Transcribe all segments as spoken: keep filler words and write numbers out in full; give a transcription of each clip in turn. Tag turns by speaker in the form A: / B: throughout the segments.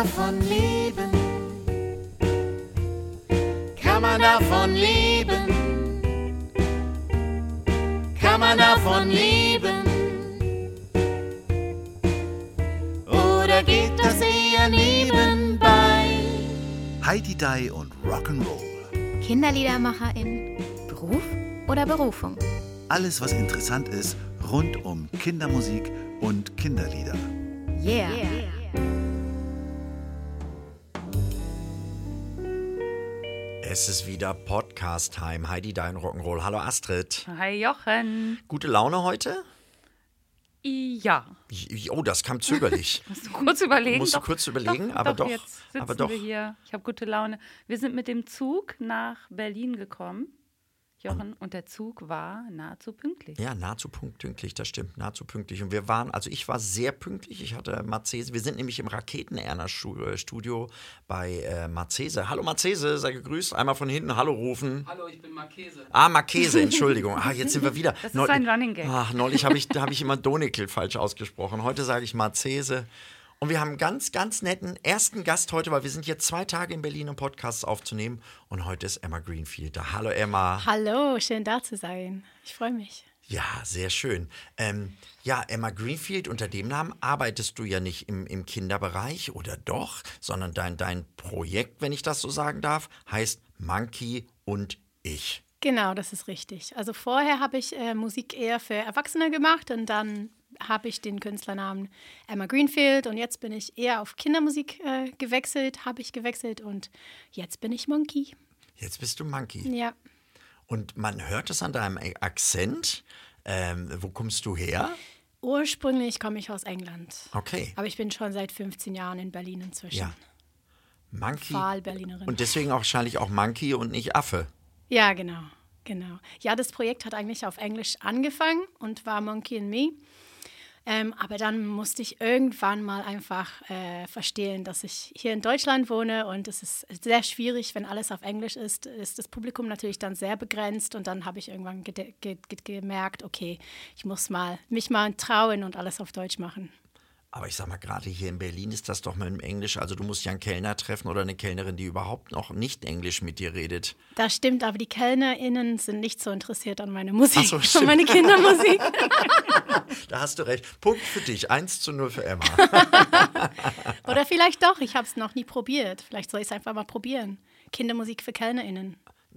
A: davon leben? Kann man davon leben? Kann man davon leben? Oder geht das eher nebenbei?
B: Hi-Di-Di und Rock'n'Roll.
C: Kinderliedermacherin, Beruf oder Berufung?
B: Alles, was interessant ist, rund um Kindermusik und Kinderlieder.
C: Yeah. yeah.
D: Es ist wieder Podcast-Time. Hi-Di-Di und Rock'n'Roll. Hallo Astrid.
E: Hi Jochen.
D: Gute Laune heute?
E: Ja.
D: Oh, das kam zögerlich.
E: Musst du kurz überlegen.
D: Musst du
E: doch,
D: kurz überlegen,
E: doch,
D: aber
E: doch.
D: doch.
E: Jetzt sitzen
D: aber doch.
E: wir hier. Ich habe gute Laune. Wir sind mit dem Zug nach Berlin gekommen, Jochen, und der Zug war nahezu pünktlich.
D: Ja, nahezu pünktlich, das stimmt, nahezu pünktlich. Und wir waren, also ich war sehr pünktlich, ich hatte Marzese, wir sind nämlich im Raketen-Erna-Studio bei äh, Marzese. Hallo Marzese, sei gegrüßt, einmal von hinten Hallo rufen.
F: Hallo, ich bin Marchese.
D: Ah, Marchese, Entschuldigung. Ah, jetzt sind wir wieder.
E: Das ist ein Running Gag.
D: Ach, neulich habe ich, hab ich immer Donekel falsch ausgesprochen. Heute sage ich Marzese. Und wir haben einen ganz, ganz netten ersten Gast heute, weil wir sind jetzt zwei Tage in Berlin, um Podcasts aufzunehmen. Und heute ist Emma Greenfield da. Hallo Emma.
G: Hallo, schön da zu sein. Ich freue mich.
D: Ja, sehr schön. Ähm, ja, Emma Greenfield, unter dem Namen arbeitest du ja nicht im, im Kinderbereich, oder doch? Sondern dein, dein Projekt, wenn ich das so sagen darf, heißt Monkey und ich.
G: Genau, das ist richtig. Also vorher habe ich äh, Musik eher für Erwachsene gemacht und dann habe ich den Künstlernamen Emma Greenfield und jetzt bin ich eher auf Kindermusik äh, gewechselt, habe ich gewechselt und jetzt bin ich Monkey.
D: Jetzt bist du Monkey.
G: Ja.
D: Und man hört es an deinem Akzent. Ähm, wo kommst du her?
G: Ursprünglich komme ich aus England.
D: Okay.
G: Aber ich bin schon seit fünfzehn Jahren in Berlin inzwischen.
D: Ja. Monkey.
G: Wahlberlinerin.
D: Und deswegen auch wahrscheinlich auch Monkey und nicht Affe.
G: Ja, genau. Genau. Ja, das Projekt hat eigentlich auf Englisch angefangen und war Monkey and Me. Ähm, aber dann musste ich irgendwann mal einfach äh, verstehen, dass ich hier in Deutschland wohne und es ist sehr schwierig, wenn alles auf Englisch ist, ist das Publikum natürlich dann sehr begrenzt und dann habe ich irgendwann ge- ge- ge- gemerkt, okay, ich muss mal mich mal trauen und alles auf Deutsch machen.
D: Aber ich sag mal, gerade hier in Berlin ist das doch mit dem Englisch, also du musst ja einen Kellner treffen oder eine Kellnerin, die überhaupt noch nicht Englisch mit dir redet.
G: Das stimmt, aber die KellnerInnen sind nicht so interessiert an meine Musik,
D: Ach so,
G: an meine Kindermusik.
D: Da hast du recht. Punkt für dich, eins zu null für Emma.
G: Oder vielleicht doch, ich habe es noch nie probiert. Vielleicht soll ich es einfach mal probieren. Kindermusik für KellnerInnen.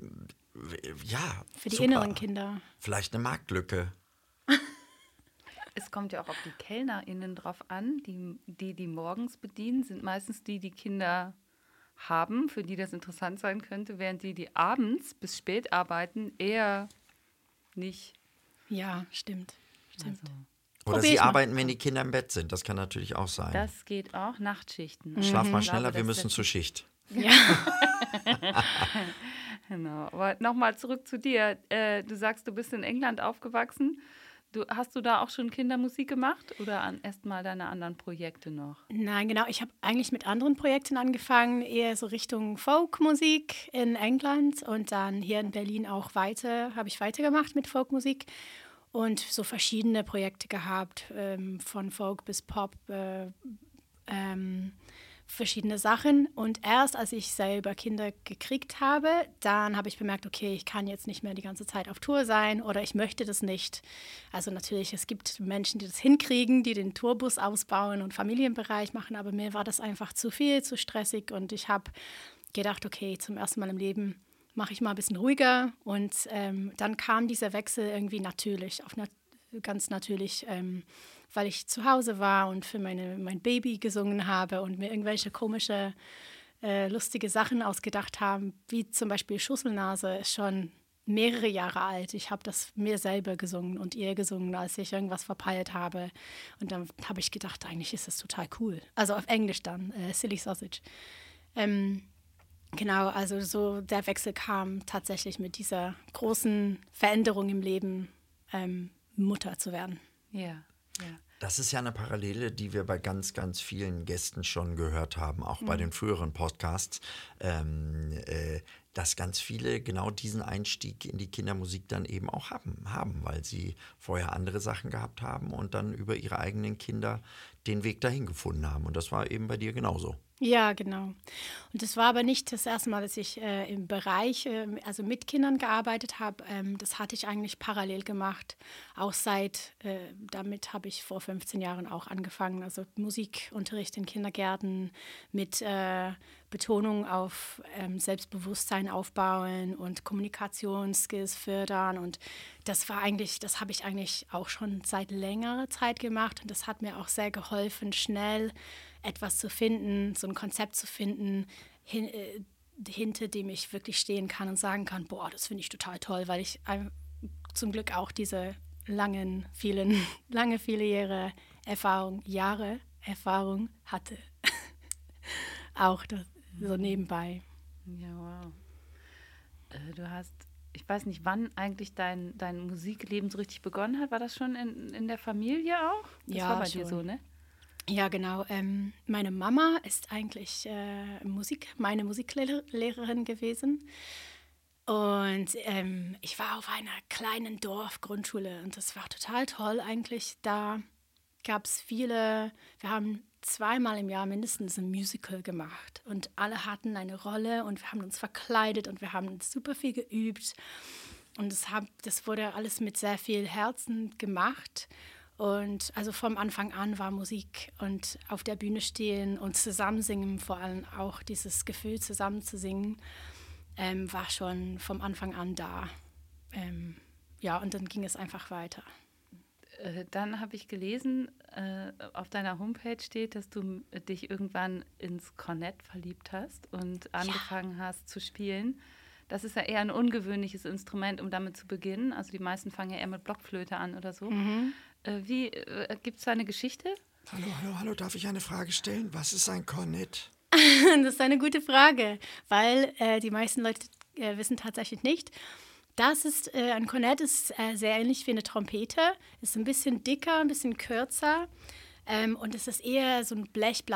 D: Ja,
G: Für die
D: super.
G: inneren Kinder.
D: Vielleicht eine Marktlücke.
E: Es kommt ja auch auf die KellnerInnen drauf an. Die, die, die morgens bedienen, sind meistens die, die Kinder haben, für die das interessant sein könnte, während die, die abends bis spät arbeiten, eher nicht.
G: Ja, stimmt. stimmt.
E: Also,
D: Oder
G: Probier
D: sie
G: ich mal.
D: arbeiten, wenn die Kinder im Bett sind. Das kann natürlich auch sein.
E: das geht auch, Nachtschichten.
D: Schlaf mal
E: Ich
D: schneller,
E: glaube,
D: wir
E: das
D: müssen
E: setzt-
D: zur Schicht.
G: Ja.
E: Genau, aber nochmal zurück zu dir. Äh, du sagst, du bist in England aufgewachsen. Du, hast du da auch schon Kindermusik gemacht oder an, erst mal deine anderen Projekte noch?
G: Nein, genau. Ich habe eigentlich mit anderen Projekten angefangen, eher so Richtung Folkmusik in England und dann hier in Berlin auch weiter, habe ich weitergemacht mit Folkmusik und so verschiedene Projekte gehabt, ähm, von Folk bis Pop, äh, ähm, verschiedene Sachen. Und erst als ich selber Kinder gekriegt habe, dann habe ich bemerkt, okay, ich kann jetzt nicht mehr die ganze Zeit auf Tour sein oder ich möchte das nicht. Also natürlich, es gibt Menschen, die das hinkriegen, die den Tourbus ausbauen und Familienbereich machen, aber mir war das einfach zu viel, zu stressig und ich habe gedacht, okay, zum ersten Mal im Leben mache ich mal ein bisschen ruhiger und ähm, dann kam dieser Wechsel irgendwie natürlich, auf nat- ganz natürlich, ähm, weil ich zu Hause war und für meine, mein Baby gesungen habe und mir irgendwelche komische, äh, lustige Sachen ausgedacht haben, wie zum Beispiel Schusselnase ist schon mehrere Jahre alt. Ich habe das mir selber gesungen und ihr gesungen, als ich irgendwas verpeilt habe. Und dann habe ich gedacht, eigentlich ist das total cool. Also auf Englisch dann, äh, Silly Sausage. Ähm, genau, also so der Wechsel kam tatsächlich mit dieser großen Veränderung im Leben, ähm, Mutter zu werden.
E: Ja, ja.
D: Das ist ja eine Parallele, die wir bei ganz, ganz vielen Gästen schon gehört haben, auch mhm. bei den früheren Podcasts, ähm, äh, dass ganz viele genau diesen Einstieg in die Kindermusik dann eben auch haben, haben, weil sie vorher andere Sachen gehabt haben und dann über ihre eigenen Kinder den Weg dahin gefunden haben. Und das war eben bei dir genauso.
G: Ja, genau. Und das war aber nicht das erste Mal, dass ich äh, im Bereich, äh, also mit Kindern gearbeitet habe. Ähm, das hatte ich eigentlich parallel gemacht. Auch seit, äh, damit habe ich vor fünfzehn Jahren auch angefangen. Also Musikunterricht in Kindergärten mit äh, Betonung auf ähm, Selbstbewusstsein aufbauen und Kommunikationsskills fördern. Und das war eigentlich, das habe ich eigentlich auch schon seit längerer Zeit gemacht. Und das hat mir auch sehr geholfen, schnell etwas zu finden, so ein Konzept zu finden, hin, äh, hinter dem ich wirklich stehen kann und sagen kann, boah, das finde ich total toll, weil ich äh, zum Glück auch diese langen, vielen, lange, viele Jahre Erfahrung, Jahre Erfahrung hatte. Auch das, so nebenbei.
E: Ja, wow. Äh, du hast, ich weiß nicht, wann eigentlich dein, dein Musikleben so richtig begonnen hat. War das schon in, in der Familie auch? Das
G: Ja,
E: war bei
G: schon.
E: dir so, ne?
G: Ja, genau. Ähm, meine Mama ist eigentlich äh, Musik, meine Musiklehrerin gewesen. Und ähm, ich war auf einer kleinen Dorfgrundschule und das war total toll eigentlich. Da gab es viele, wir haben zweimal im Jahr mindestens ein Musical gemacht und alle hatten eine Rolle und wir haben uns verkleidet und wir haben super viel geübt. Und das, hab, das wurde alles mit sehr viel Herzen gemacht. Und also vom Anfang an war Musik und auf der Bühne stehen und zusammen singen, vor allem auch dieses Gefühl zusammen zu singen, ähm, war schon vom Anfang an da. Ähm, ja, und dann ging es einfach weiter.
E: Äh, dann habe ich gelesen, äh, auf deiner Homepage steht, dass du äh, dich irgendwann ins Kornett verliebt hast und angefangen ja. hast zu spielen. Das ist ja eher ein ungewöhnliches Instrument, um damit zu beginnen. Also die meisten fangen ja eher mit Blockflöte an oder so. Mhm. Wie, äh, gibt es da eine Geschichte?
D: Hallo, hallo, hallo, darf ich eine Frage stellen? Was ist ein Kornett?
G: Das ist eine gute Frage, weil äh, die meisten Leute äh, wissen tatsächlich nicht. Das ist, äh, ein Kornett ist äh, sehr ähnlich wie eine Trompete, ist ein bisschen dicker, ein bisschen kürzer ähm, und es ist eher so ein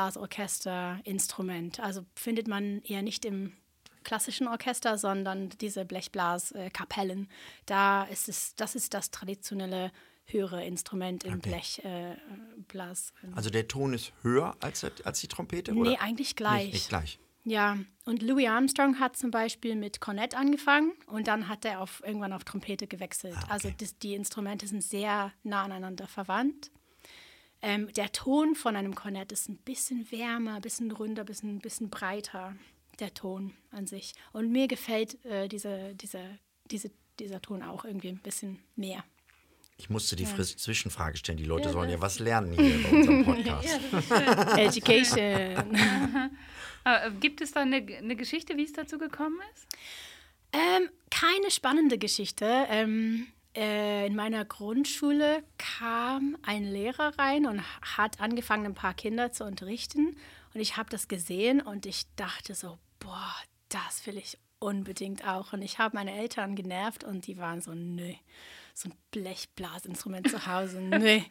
G: Blechblasorchester-Instrument. Also findet man eher nicht im klassischen Orchester, sondern diese Blechblaskapellen. Da ist es, das ist das traditionelle höhere Instrument im
D: okay.
G: Blechblas. Äh,
D: also der Ton ist höher als, als die Trompete?
G: Nee,
D: oder?
G: eigentlich gleich.
D: Nicht, nicht gleich.
G: Ja, und Louis Armstrong hat zum Beispiel mit Kornett angefangen und dann hat er auf, irgendwann auf Trompete gewechselt.
D: Ah, okay.
G: Also das, die Instrumente sind sehr nah aneinander verwandt. Ähm, der Ton von einem Kornett ist ein bisschen wärmer, ein bisschen runder, ein bisschen, bisschen breiter, der Ton an sich. Und mir gefällt äh, diese, diese, diese, dieser Ton auch irgendwie ein bisschen mehr.
D: Ich musste die
G: Ja.
D: Zwischenfrage stellen. Die Leute
E: Ja,
D: sollen ja
E: das-
D: was lernen hier bei unserem Podcast.
E: Ja, das ist schön.
G: Education.
E: Aber, äh, gibt es da eine, eine Geschichte, wie es dazu gekommen ist?
G: Ähm, keine spannende Geschichte. Ähm, äh, in meiner Grundschule kam ein Lehrer rein und hat angefangen, ein paar Kinder zu unterrichten. Und ich habe das gesehen und ich dachte so, boah, das will ich unbedingt auch. Und ich habe meine Eltern genervt und die waren so, nö, so ein Blechblasinstrument zu Hause, nö.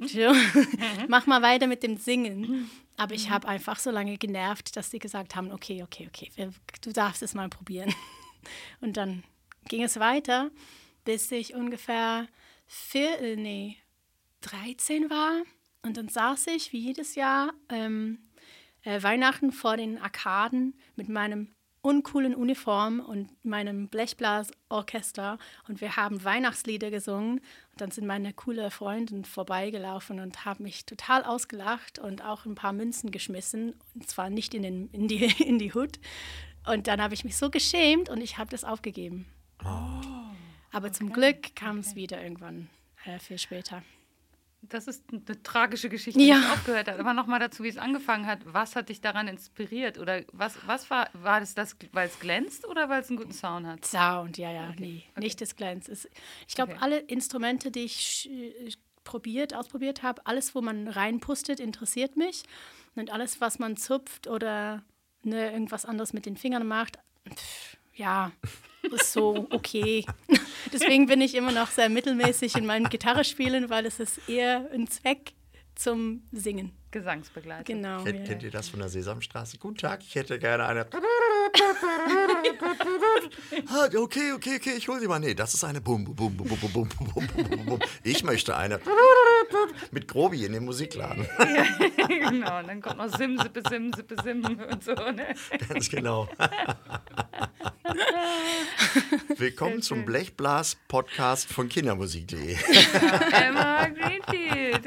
G: Mach mal weiter mit dem Singen. Aber ich habe einfach so lange genervt, dass sie gesagt haben, okay, okay, okay, wir, du darfst es mal probieren. Und dann ging es weiter, bis ich ungefähr vier, äh, nee, dreizehn war. Und dann saß ich wie jedes Jahr ähm, äh, Weihnachten vor den Arkaden mit meinem uncoolen Uniform und meinem Blechblasorchester und wir haben Weihnachtslieder gesungen und dann sind meine coole Freundinnen vorbeigelaufen und haben mich total ausgelacht und auch ein paar Münzen geschmissen und zwar nicht in, den, in, die, in die Hut und dann habe ich mich so geschämt und ich habe das aufgegeben.
D: Oh.
G: Aber zum Glück kam es wieder irgendwann äh, viel später.
E: Das ist eine tragische Geschichte,
G: Ja.
E: die es aufgehört hat. Aber nochmal dazu, wie es angefangen hat. Was hat dich daran inspiriert? Oder was, was war, war das, das weil es glänzt oder weil es einen guten Sound hat?
G: Sound, ja, ja,
E: Okay,
G: nee,
E: okay.
G: nicht das Glänz. Es, ich glaube,
E: Okay.
G: alle Instrumente, die ich äh, probiert, ausprobiert habe, alles, wo man reinpustet, interessiert mich. Und alles, was man zupft oder ne, irgendwas anderes mit den Fingern macht, pff, ja, ist so okay. Deswegen bin ich immer noch sehr mittelmäßig in meinem Gitarrespielen, weil es ist eher ein Zweck zum Singen.
E: Gesangsbegleitung.
G: Genau.
D: Kennt,
G: ja.
D: kennt ihr das von der Sesamstraße? Guten Tag, ich hätte gerne eine... Okay, okay, okay, ich hol sie mal. Nee, das ist eine Bum, Bum, Bum, Bum, Bum, Bum, Bum, Bum, Bum. Ich möchte eine mit Grobi in den Musikladen.
E: Ja, genau, und dann kommt noch Sim, Sippe, Sim, Sippe, Sim und so, ne?
D: Ganz genau. Willkommen zum Blechblas-Podcast von kindermusik punkt de.
E: Emma Greenfield.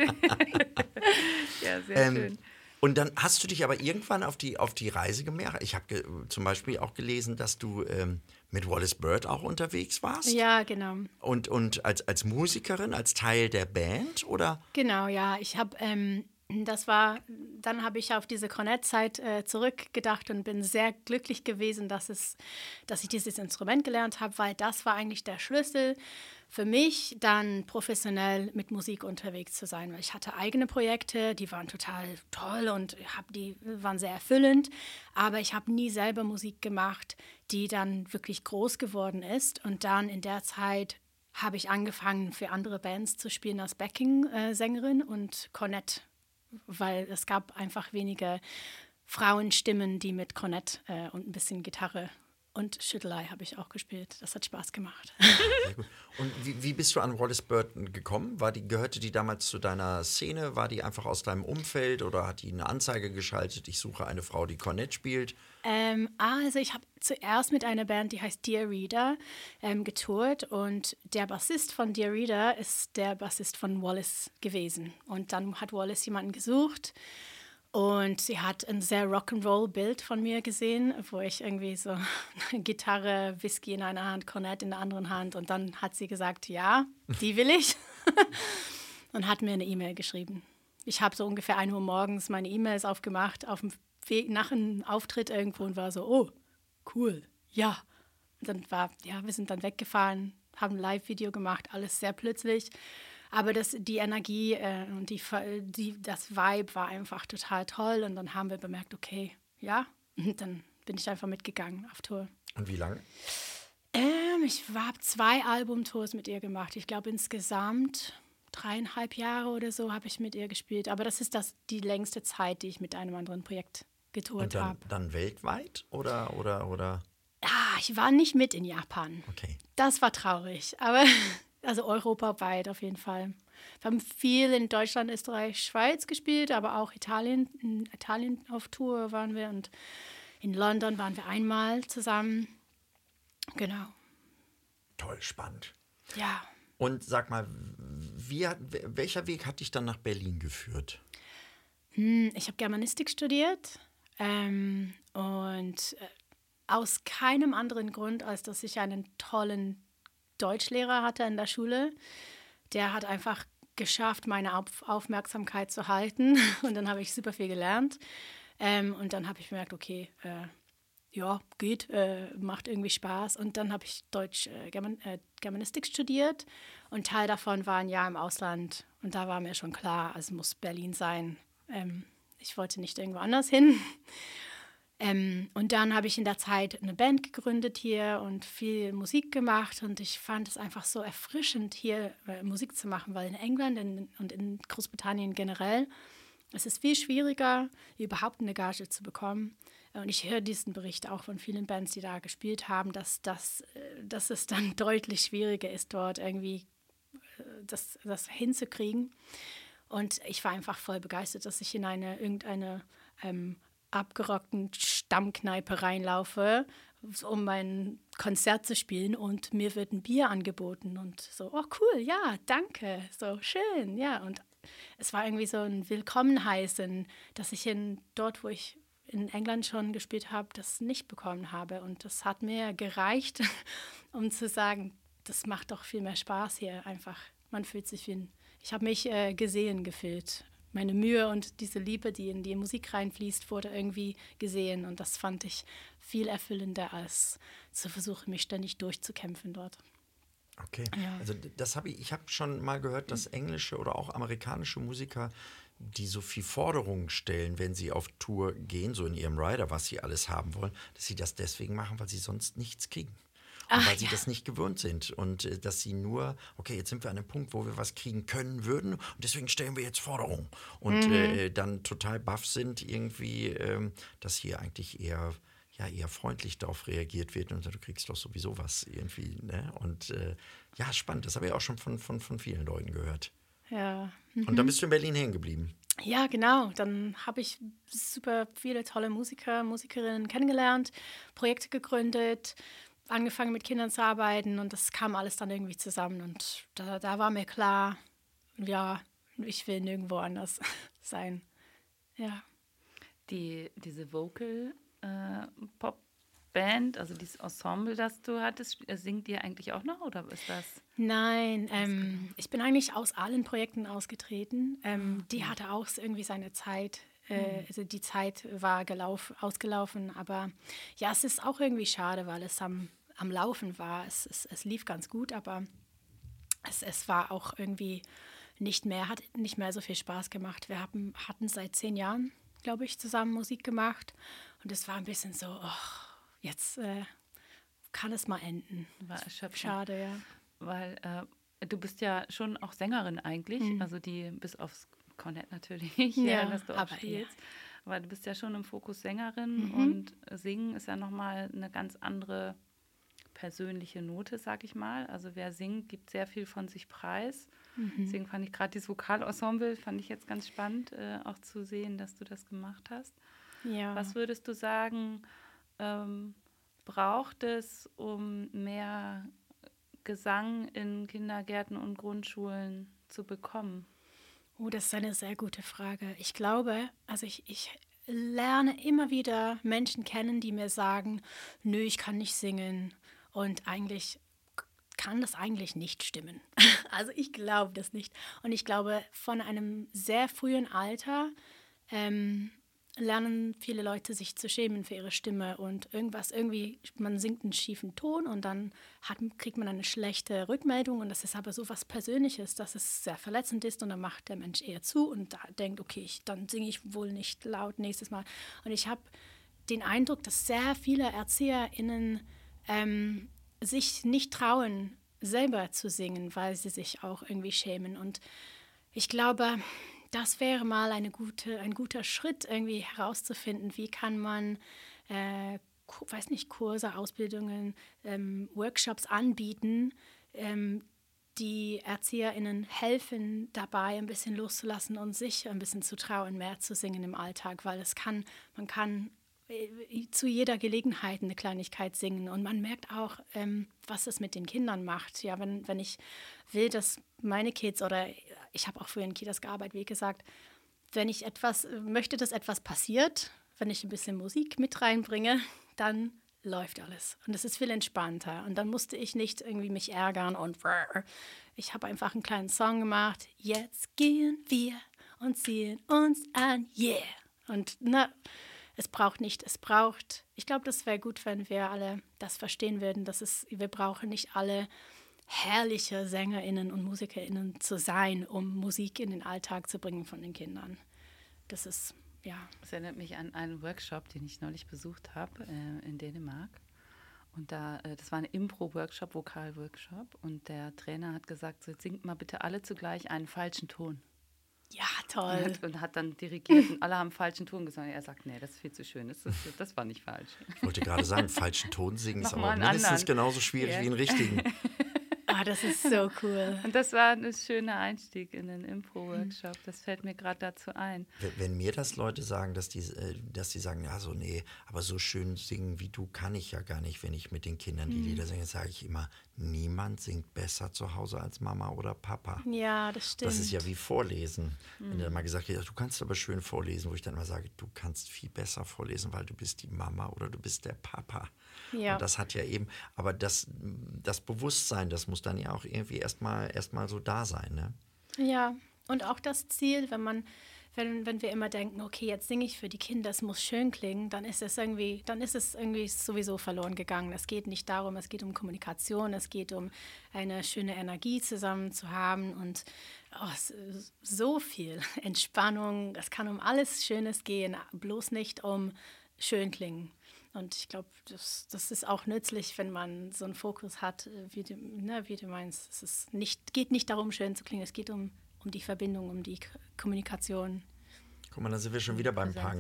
E: Ja, sehr
D: Ähm,
E: schön.
D: Und dann hast du dich aber irgendwann auf die, auf die Reise gemacht. Ich habe ge- zum Beispiel auch gelesen, dass du ähm, mit Wallace Bird auch unterwegs warst.
G: Ja, genau.
D: Und, und als, als Musikerin, als Teil der Band, oder?
G: Genau, ja. Ich habe, ähm, das war, dann habe ich auf diese Cornett-Zeit äh, zurückgedacht und bin sehr glücklich gewesen, dass, es, dass ich dieses Instrument gelernt habe, weil das war eigentlich der Schlüssel für mich, dann professionell mit Musik unterwegs zu sein. Weil ich hatte eigene Projekte, die waren total toll und hab, die waren sehr erfüllend, aber ich habe nie selber Musik gemacht, die dann wirklich groß geworden ist. Und dann in der Zeit habe ich angefangen, für andere Bands zu spielen als Backing-Sängerin und Cornett, weil es gab einfach wenige Frauenstimmen, die mit Cornett äh, und ein bisschen Gitarre und Schüttelei habe ich auch gespielt. Das hat Spaß gemacht.
D: Sehr gut. Und wie, wie bist du an Wallace Bird gekommen? War die, gehörte die damals zu deiner Szene? War die einfach aus deinem Umfeld oder hat die eine Anzeige geschaltet? Ich suche eine Frau, die Cornett spielt.
G: Ähm, also ich habe zuerst mit einer Band, die heißt Dear Reader, ähm, getourt und der Bassist von Dear Reader ist der Bassist von Wallace gewesen. Und dann hat Wallace jemanden gesucht und sie hat ein sehr Rock'n'Roll-Bild von mir gesehen, wo ich irgendwie so Gitarre, Whisky in einer Hand, Cornett in der anderen Hand und dann hat sie gesagt, ja, die will ich und hat mir eine E-Mail geschrieben. Ich habe so ungefähr ein Uhr morgens meine E-Mails aufgemacht auf dem Weg nach einem Auftritt irgendwo und war so, oh, cool, ja. Und dann war, ja, wir sind dann weggefahren, haben ein Live-Video gemacht, alles sehr plötzlich. Aber das, die Energie äh, und die, die, das Vibe war einfach total toll. Und dann haben wir bemerkt, okay, ja, und dann bin ich einfach mitgegangen auf Tour.
D: Und wie lange?
G: Ähm, ich habe zwei Albumtours mit ihr gemacht. Ich glaube insgesamt dreieinhalb Jahre oder so habe ich mit ihr gespielt. Aber das ist das, die längste Zeit, die ich mit einem anderen Projekt getourt
D: Und dann,
G: habe.
D: dann weltweit oder, oder, oder?
G: Ah, ich war nicht mit in Japan.
D: Okay.
G: Das war traurig, aber also europaweit auf jeden Fall. Wir haben viel in Deutschland, Österreich, Schweiz gespielt, aber auch Italien. In Italien auf Tour waren wir und in London waren wir einmal zusammen. Genau.
D: Toll, spannend.
G: Ja.
D: Und sag mal, wie hat, welcher Weg hat dich dann nach Berlin geführt?
G: Hm, ich habe Germanistik studiert ähm, und äh, aus keinem anderen Grund, als dass ich einen tollen Deutschlehrer hatte in der Schule. Der hat einfach geschafft, meine Auf- Aufmerksamkeit zu halten und dann habe ich super viel gelernt. Ähm, und dann habe ich gemerkt, okay, äh, ja, geht, äh, macht irgendwie Spaß. Und dann habe ich Deutsch, äh, German, äh, Germanistik studiert und Teil davon war ein Jahr im Ausland. Und da war mir schon klar, es muss Berlin sein. Ähm, ich wollte nicht irgendwo anders hin. Ähm, und dann habe ich in der Zeit eine Band gegründet hier und viel Musik gemacht. Und ich fand es einfach so erfrischend, hier äh, Musik zu machen, weil in England in, und in Großbritannien generell es ist viel schwieriger, überhaupt eine Gage zu bekommen. Und ich höre diesen Bericht auch von vielen Bands, die da gespielt haben, dass, dass, dass es dann deutlich schwieriger ist, dort irgendwie das, das hinzukriegen. Und ich war einfach voll begeistert, dass ich in eine irgendeine ähm, abgerockten Stammkneipe reinlaufe, um mein Konzert zu spielen und mir wird ein Bier angeboten und so, oh cool, ja, danke, so schön, ja. Und es war irgendwie so ein Willkommenheißen, dass ich in, dort, wo ich in England schon gespielt habe, das nicht bekommen habe. Und das hat mir gereicht, um zu sagen, das macht doch viel mehr Spaß hier einfach. Man fühlt sich wie ein, ich habe mich äh, gesehen gefühlt. Meine Mühe und diese Liebe, die in die Musik reinfließt, wurde irgendwie gesehen. Und das fand ich viel erfüllender, als zu versuchen, mich ständig durchzukämpfen dort.
D: Okay,
G: Ja.
D: also das habe ich, ich habe schon mal gehört, dass englische oder auch amerikanische Musiker, die so viel Forderungen stellen, wenn sie auf Tour gehen, so in ihrem Rider, was sie alles haben wollen, dass sie das deswegen machen, weil sie sonst nichts kriegen. Und
G: Ach,
D: weil sie
G: ja.
D: das nicht gewöhnt sind und äh, dass sie nur, okay, jetzt sind wir an einem Punkt, wo wir was kriegen können würden und deswegen stellen wir jetzt Forderungen. Und
G: Mhm.
D: äh, dann total baff sind irgendwie, ähm, dass hier eigentlich eher ja eher freundlich darauf reagiert wird und sagt, du kriegst doch sowieso was irgendwie. Ne? Und äh, ja, spannend, das habe ich auch schon von, von, von vielen Leuten gehört.
G: Ja.
D: Und dann bist du in Berlin hängen geblieben.
G: Ja, genau. Dann habe ich super viele tolle Musiker, Musikerinnen kennengelernt, Projekte gegründet, angefangen mit Kindern zu arbeiten und das kam alles dann irgendwie zusammen. Und da, da war mir klar, ja, ich will nirgendwo anders sein. Ja.
E: Die, diese Vocal-Pop-Band, also dieses Ensemble, das du hattest, singt ihr eigentlich auch noch oder ist das?
G: Nein, ähm, ich bin eigentlich aus allen Projekten ausgetreten. Ähm, die hatte auch irgendwie seine Zeit. Äh, also die Zeit war gelauf, ausgelaufen. Aber ja, es ist auch irgendwie schade, weil es am, am Laufen war. Es, es, es lief ganz gut, aber es, es war auch irgendwie nicht mehr, hat nicht mehr so viel Spaß gemacht. Wir haben, hatten seit zehn Jahren, glaube ich, zusammen Musik gemacht. Und es war ein bisschen so, oh, jetzt äh, kann es mal enden.
E: War erschöpfend.
G: Schade, ja.
E: Weil äh, du bist ja schon auch Sängerin eigentlich,
G: Mhm.
E: also die bis aufs Kornett natürlich,
G: Ja,
E: ja, dass du auch
G: aber
E: spielst. Aber du bist ja schon im Fokus Sängerin
G: Mhm.
E: und Singen ist ja nochmal eine ganz andere persönliche Note, sag ich mal. Also wer singt, gibt sehr viel von sich preis.
G: Mhm.
E: Deswegen fand ich gerade dieses Vokalensemble, fand ich jetzt ganz spannend, äh, auch zu sehen, dass du das gemacht hast.
G: Ja.
E: Was würdest du sagen, ähm, braucht es, um mehr Gesang in Kindergärten und Grundschulen zu bekommen?
G: Oh, das ist eine sehr gute Frage. Ich glaube, also ich, ich lerne immer wieder Menschen kennen, die mir sagen, nö, ich kann nicht singen. Und eigentlich kann das eigentlich nicht stimmen. Also ich glaube das nicht. Und ich glaube, von einem sehr frühen Alter ähm, lernen viele Leute sich zu schämen für ihre Stimme und irgendwas, irgendwie, man singt einen schiefen Ton und dann hat, kriegt man eine schlechte Rückmeldung und das ist aber so was Persönliches, dass es sehr verletzend ist und dann macht der Mensch eher zu und da denkt, okay, ich, dann singe ich wohl nicht laut nächstes Mal. Und ich habe den Eindruck, dass sehr viele ErzieherInnen ähm, sich nicht trauen, selber zu singen, weil sie sich auch irgendwie schämen. Und ich glaube, das wäre mal eine gute, ein guter Schritt, irgendwie herauszufinden, wie kann man, äh, weiß nicht, Kurse, Ausbildungen, ähm, Workshops anbieten, ähm, die ErzieherInnen helfen dabei, ein bisschen loszulassen und sich ein bisschen zu trauen, mehr zu singen im Alltag, weil es kann, man kann zu jeder Gelegenheit eine Kleinigkeit singen und man merkt auch, ähm, was es mit den Kindern macht. Ja, wenn, wenn ich will, dass meine Kids oder ich habe auch früher in Kitas gearbeitet, wie gesagt, wenn ich etwas möchte, dass etwas passiert, wenn ich ein bisschen Musik mit reinbringe, dann läuft alles und es ist viel entspannter und dann musste ich nicht irgendwie mich ärgern und ich habe einfach einen kleinen Song gemacht. Jetzt gehen wir und ziehen uns an, yeah. Und na, es braucht nicht, es braucht, ich glaube, das wäre gut, wenn wir alle das verstehen würden, dass es, wir brauchen nicht alle herrliche SängerInnen und MusikerInnen zu sein, um Musik in den Alltag zu bringen von den Kindern. Das ist, ja.
E: Das erinnert mich an einen Workshop, den ich neulich besucht habe äh, in Dänemark. Und da, äh, das war ein Impro-Workshop, Vokal-Workshop. Und der Trainer hat gesagt, so, singt mal bitte alle zugleich einen falschen Ton.
G: Ja, toll.
E: Und, und hat dann dirigiert und alle haben falschen Ton gesungen. Er sagt, nee, das ist viel zu schön, das, ist, das war nicht falsch.
D: Ich wollte gerade sagen, falschen Ton singen ist
E: Mach mal
D: aber
E: einen
D: mindestens
E: anderen.
D: genauso schwierig
E: Ja.
D: wie einen richtigen.
G: Ah, das ist so cool.
E: Und das war ein schöner Einstieg in den Impro-Workshop. Das fällt mir gerade dazu ein.
D: Wenn- Wenn mir das Leute sagen, dass die, äh, dass die sagen, ja so, nee, aber so schön singen wie du kann ich ja gar nicht, wenn ich mit den Kindern die Lieder singe, sage ich immer, niemand singt besser zu Hause als Mama oder Papa.
G: Ja, das stimmt.
D: Das ist ja wie Vorlesen. Wenn der mal gesagt hat, du kannst aber schön vorlesen, wo ich dann mal sage, du kannst viel besser vorlesen, weil du bist die Mama oder du bist der Papa.
G: Ja.
D: Und das hat ja eben, aber das, das Bewusstsein, das muss dann ja auch irgendwie erstmal erst mal so da sein, ne?
G: Ja, und auch das Ziel, wenn man, wenn, wenn wir immer denken, okay, jetzt singe ich für die Kinder, es muss schön klingen, dann ist es irgendwie, dann ist es irgendwie sowieso verloren gegangen. Es geht nicht darum, es geht um Kommunikation, es geht um eine schöne Energie zusammen zu haben und oh, es ist so viel Entspannung. Es kann um alles Schönes gehen, bloß nicht um schön klingen. Und ich glaube, das, das ist auch nützlich, wenn man so einen Fokus hat, wie du, ne, wie du meinst. Es ist nicht, geht nicht darum, schön zu klingen, es geht um, um die Verbindung, um die K- Kommunikation.
D: Guck mal, da sind wir schon wieder beim Punk.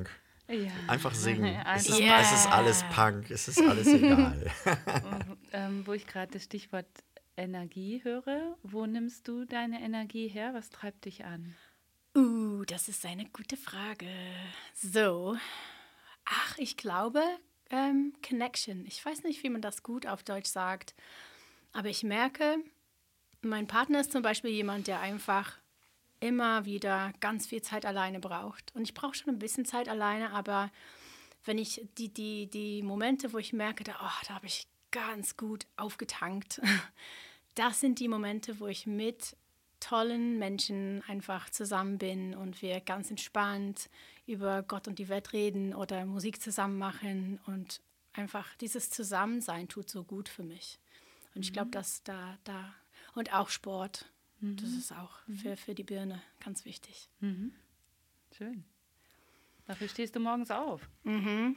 E: Ja.
D: Einfach singen. Es ist,
E: Einfach
D: es ist alles Punk, es ist alles egal.
E: ähm, wo ich gerade das Stichwort Energie höre, wo nimmst du deine Energie her? Was treibt dich an?
G: Uh, das ist eine gute Frage. So, ach, ich glaube, ähm, Connection. Ich weiß nicht, wie man das gut auf Deutsch sagt, aber ich merke, mein Partner ist zum Beispiel jemand, der einfach immer wieder ganz viel Zeit alleine braucht. Und ich brauche schon ein bisschen Zeit alleine, aber wenn ich die, die, die Momente, wo ich merke, da, oh, da habe ich ganz gut aufgetankt, das sind die Momente, wo ich mit tollen Menschen einfach zusammen bin und wir ganz entspannt über Gott und die Welt reden oder Musik zusammen machen und einfach dieses Zusammensein tut so gut für mich. Und ich glaube, dass da, da und auch Sport, mhm. das ist auch für, für die Birne ganz wichtig.
E: Mhm. Schön. Dafür stehst du morgens auf.
G: Mhm.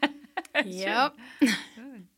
G: Ja.
E: Schön.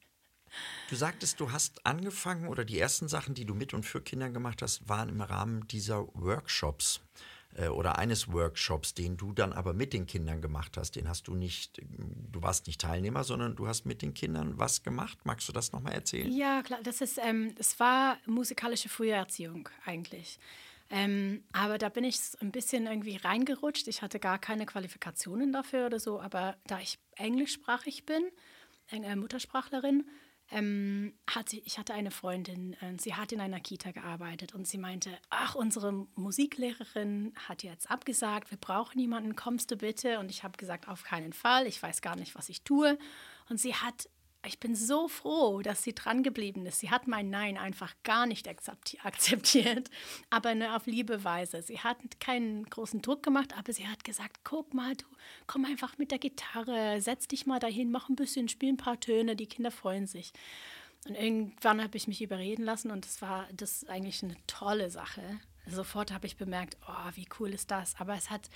D: Du sagtest, du hast angefangen oder die ersten Sachen, die du mit und für Kinder gemacht hast, waren im Rahmen dieser Workshops äh, oder eines Workshops, den du dann aber mit den Kindern gemacht hast. Den hast du nicht, du warst nicht Teilnehmer, sondern du hast mit den Kindern was gemacht. Magst du das nochmal erzählen?
G: Ja, klar. Das ist, ähm, es war musikalische Früherziehung eigentlich. Ähm, aber da bin ich ein bisschen irgendwie reingerutscht. Ich hatte gar keine Qualifikationen dafür oder so, aber da ich englischsprachig bin, äh, Muttersprachlerin, Ähm, hatte, ich hatte eine Freundin, äh, sie hat in einer Kita gearbeitet und sie meinte, ach, unsere Musiklehrerin hat jetzt abgesagt, wir brauchen jemanden, kommst du bitte? Und ich habe gesagt, auf keinen Fall, ich weiß gar nicht, was ich tue. Und sie hat, ich bin so froh, dass sie dran geblieben ist. Sie hat mein Nein einfach gar nicht akzeptiert, aber nur auf liebe Weise. Sie hat keinen großen Druck gemacht, aber sie hat gesagt, guck mal, du komm einfach mit der Gitarre, setz dich mal dahin, mach ein bisschen, spiel ein paar Töne, die Kinder freuen sich. Und irgendwann habe ich mich überreden lassen und das war das ist eigentlich eine tolle Sache. Sofort habe ich bemerkt, oh, wie cool ist das. Aber es hat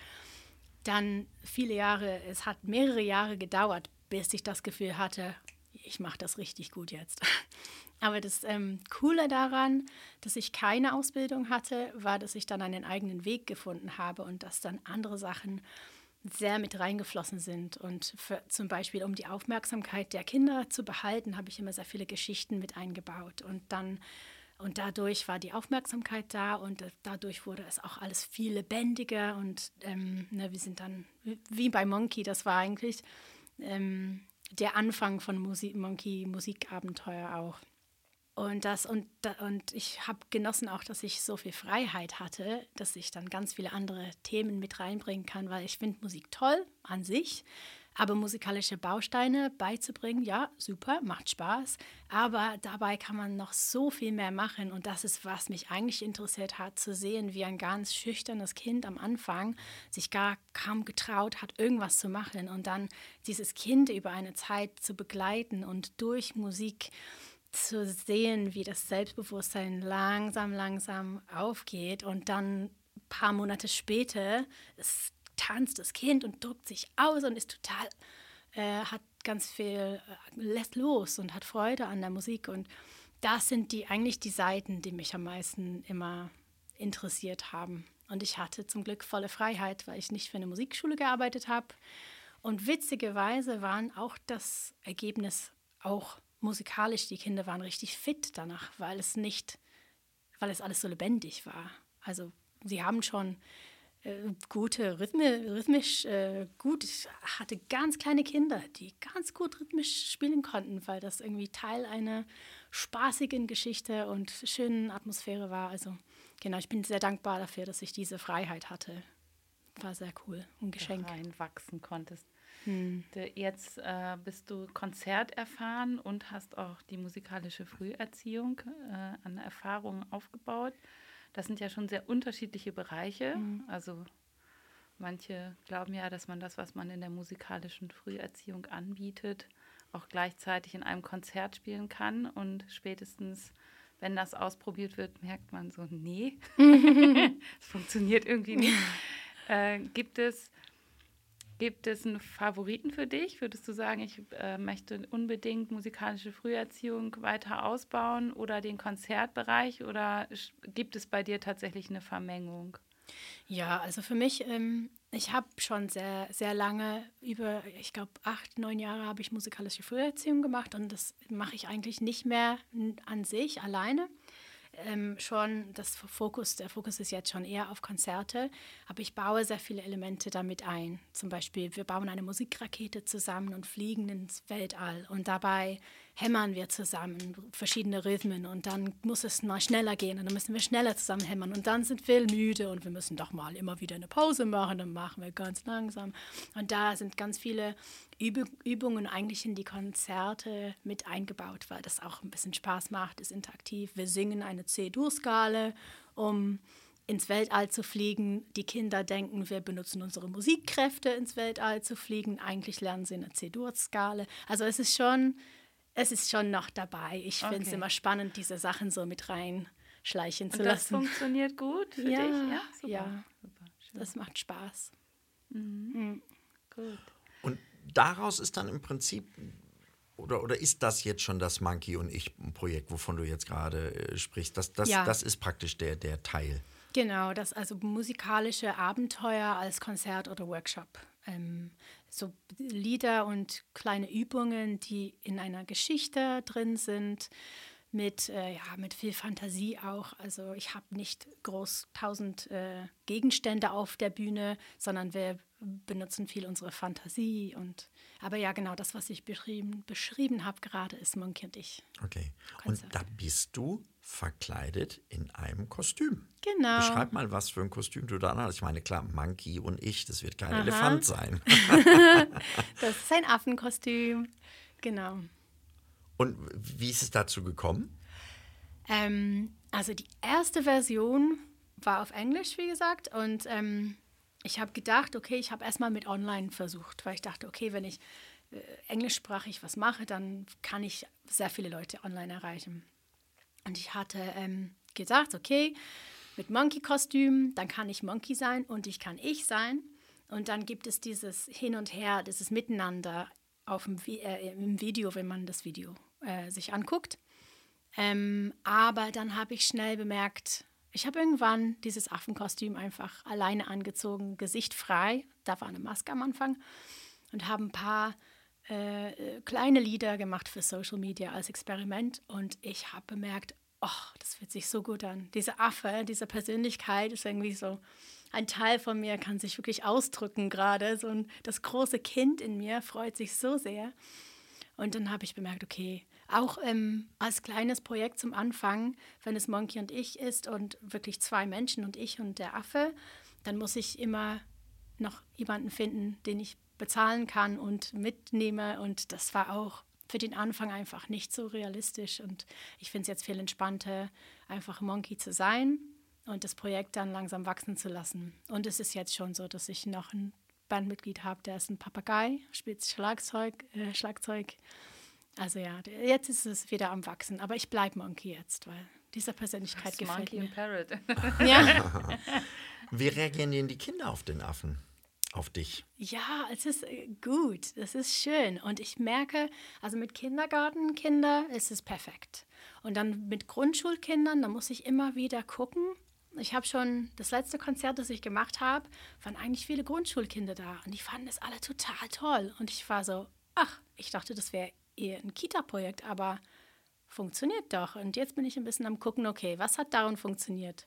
G: dann viele Jahre, es hat mehrere Jahre gedauert, bis ich das Gefühl hatte, ich mache das richtig gut jetzt. Aber das ähm, Coole daran, dass ich keine Ausbildung hatte, war, dass ich dann einen eigenen Weg gefunden habe und dass dann andere Sachen sehr mit reingeflossen sind. Und für, zum Beispiel, um die Aufmerksamkeit der Kinder zu behalten, habe ich immer sehr viele Geschichten mit eingebaut. Und dann und dadurch war die Aufmerksamkeit da und äh, dadurch wurde es auch alles viel lebendiger. Und ähm, ne, wir sind dann, wie bei Monkey, das war eigentlich ähm, der Anfang von Musik, Monkey Musikabenteuer auch. Und, das, und, und ich habe genossen auch, dass ich so viel Freiheit hatte, dass ich dann ganz viele andere Themen mit reinbringen kann, weil ich finde Musik toll an sich, aber musikalische Bausteine beizubringen, ja, super, macht Spaß, aber dabei kann man noch so viel mehr machen und das ist, was mich eigentlich interessiert hat, zu sehen, wie ein ganz schüchternes Kind am Anfang sich gar kaum getraut hat, irgendwas zu machen und dann dieses Kind über eine Zeit zu begleiten und durch Musik zu sehen, wie das Selbstbewusstsein langsam, langsam aufgeht und dann ein paar Monate später es tanzt das Kind und drückt sich aus und ist total, äh, hat ganz viel, äh, lässt los und hat Freude an der Musik und das sind die eigentlich die Seiten, die mich am meisten immer interessiert haben. Und ich hatte zum Glück volle Freiheit, weil ich nicht für eine Musikschule gearbeitet habe und witzigerweise waren auch das Ergebnis auch musikalisch, die Kinder waren richtig fit danach, weil es nicht, weil es alles so lebendig war. Also sie haben schon äh, gute Rhythme, rhythmisch äh, gut. Ich hatte ganz kleine Kinder, die ganz gut rhythmisch spielen konnten, weil das irgendwie Teil einer spaßigen Geschichte und schönen Atmosphäre war. Also genau, ich bin sehr dankbar dafür, dass ich diese Freiheit hatte. War sehr cool, ein Geschenk.
E: Reinwachsen konntest.
G: Hm.
E: Jetzt äh, bist du konzerterfahren und hast auch die musikalische Früherziehung äh, an Erfahrungen aufgebaut. Das sind ja schon sehr unterschiedliche Bereiche.
G: Mhm.
E: Also manche glauben ja, dass man das, was man in der musikalischen Früherziehung anbietet, auch gleichzeitig in einem Konzert spielen kann. Und spätestens, wenn das ausprobiert wird, merkt man so, nee, es funktioniert irgendwie nicht. Äh, gibt es Gibt es einen Favoriten für dich? Würdest du sagen, ich äh, möchte unbedingt musikalische Früherziehung weiter ausbauen oder den Konzertbereich? Oder gibt es bei dir tatsächlich eine Vermengung?
G: Ja, also für mich, ähm, ich habe schon sehr, sehr lange, über, ich glaube, acht, neun Jahre habe ich musikalische Früherziehung gemacht und das mache ich eigentlich nicht mehr n- an sich alleine. Ähm, schon das Fokus, der Fokus ist jetzt schon eher auf Konzerte, aber ich baue sehr viele Elemente damit ein. Zum Beispiel, wir bauen eine Musikrakete zusammen und fliegen ins Weltall und dabei hämmern wir zusammen verschiedene Rhythmen und dann muss es mal schneller gehen und dann müssen wir schneller zusammen hämmern und dann sind wir müde und wir müssen doch mal immer wieder eine Pause machen, dann machen wir ganz langsam. Und da sind ganz viele Üb- Übungen eigentlich in die Konzerte mit eingebaut, weil das auch ein bisschen Spaß macht, ist interaktiv. Wir singen eine C-Dur-Skala, um ins Weltall zu fliegen. Die Kinder denken, wir benutzen unsere Musikkräfte ins Weltall zu fliegen. Eigentlich lernen sie eine C-Dur-Skala. Also es ist schon, es ist schon noch dabei. Ich finde es
E: Okay.
G: immer spannend, diese Sachen so mit reinschleichen zu
E: Und das
G: lassen.
E: funktioniert gut für
G: Ja,
E: dich? Ja, super.
G: ja.
E: Super, schön.
G: Das macht Spaß.
E: Gut.
D: Und daraus ist dann im Prinzip, oder, oder ist das jetzt schon das Monkey und ich-Projekt, wovon du jetzt gerade äh, sprichst? Das, das,
G: Ja.
D: das ist praktisch der, der Teil.
G: Genau, das also musikalische Abenteuer als Konzert oder Workshop. Ähm, so Lieder und kleine Übungen, die in einer Geschichte drin sind, mit, äh, ja, mit viel Fantasie auch. Also ich habe nicht groß tausend äh, Gegenstände auf der Bühne, sondern wir benutzen viel unsere Fantasie. Und, aber ja, genau das, was ich beschrieben, beschrieben habe gerade, ist Monkey und ich.
D: Okay. Und
G: Konzert.
D: da bist du verkleidet in einem Kostüm.
G: Genau.
D: Beschreib mal, was für ein Kostüm du da anhast. Ich meine, klar, Monkey und ich, das wird kein Elefant sein.
G: Das ist ein Affenkostüm. Genau.
D: Und wie ist es dazu gekommen?
G: Ähm, also die erste Version war auf Englisch, wie gesagt. Und ähm, ich habe gedacht, okay, ich habe erstmal mit Online versucht, weil ich dachte, okay, wenn ich äh, englischsprachig was mache, dann kann ich sehr viele Leute online erreichen. Und ich hatte ähm, gesagt, okay, mit Monkey-Kostüm, dann kann ich Monkey sein und ich kann ich sein. Und dann gibt es dieses Hin und Her, dieses Miteinander auf dem Vi- äh, im Video, wenn man das Video äh, sich anguckt. Ähm, aber dann habe ich schnell bemerkt, ich habe irgendwann dieses Affenkostüm einfach alleine angezogen, Gesicht frei. Da war eine Maske am Anfang und habe ein paar äh, kleine Lieder gemacht für Social Media als Experiment. Und ich habe bemerkt, oh, das fühlt sich so gut an. Diese Affe, diese Persönlichkeit ist irgendwie so, ein Teil von mir kann sich wirklich ausdrücken gerade. So ein, das große Kind in mir freut sich so sehr. Und dann habe ich bemerkt, okay, auch ähm, als kleines Projekt zum Anfang, wenn es Monkey und ich ist und wirklich zwei Menschen und ich und der Affe, dann muss ich immer noch jemanden finden, den ich bezahlen kann und mitnehme. Und das war auch für den Anfang einfach nicht so realistisch. Und ich finde es jetzt viel entspannter, einfach Monkey zu sein und das Projekt dann langsam wachsen zu lassen. Und es ist jetzt schon so, dass ich noch ein Bandmitglied habe, der ist ein Papagei, spielt Schlagzeug, äh, Schlagzeug. Also ja, der- jetzt ist es wieder am Wachsen. Aber ich bleibe Monkey jetzt, weil diese Persönlichkeit
E: Das
G: gefällt
E: Monkey
G: mir.
E: und Parrot.
G: Ja.
D: Wie reagieren denn die Kinder auf den Affen? Auf dich?
G: Ja, es ist äh, gut, es ist schön. Und ich merke, also mit Kindergartenkinder ist es perfekt. Und dann mit Grundschulkindern, da muss ich immer wieder gucken. Ich habe schon, das letzte Konzert, das ich gemacht habe, waren eigentlich viele Grundschulkinder da. Und die fanden das alle total toll. Und ich war so, ach, ich dachte, das wäre eher ein Kita-Projekt, aber funktioniert doch. Und jetzt bin ich ein bisschen am gucken, okay, was hat daran funktioniert?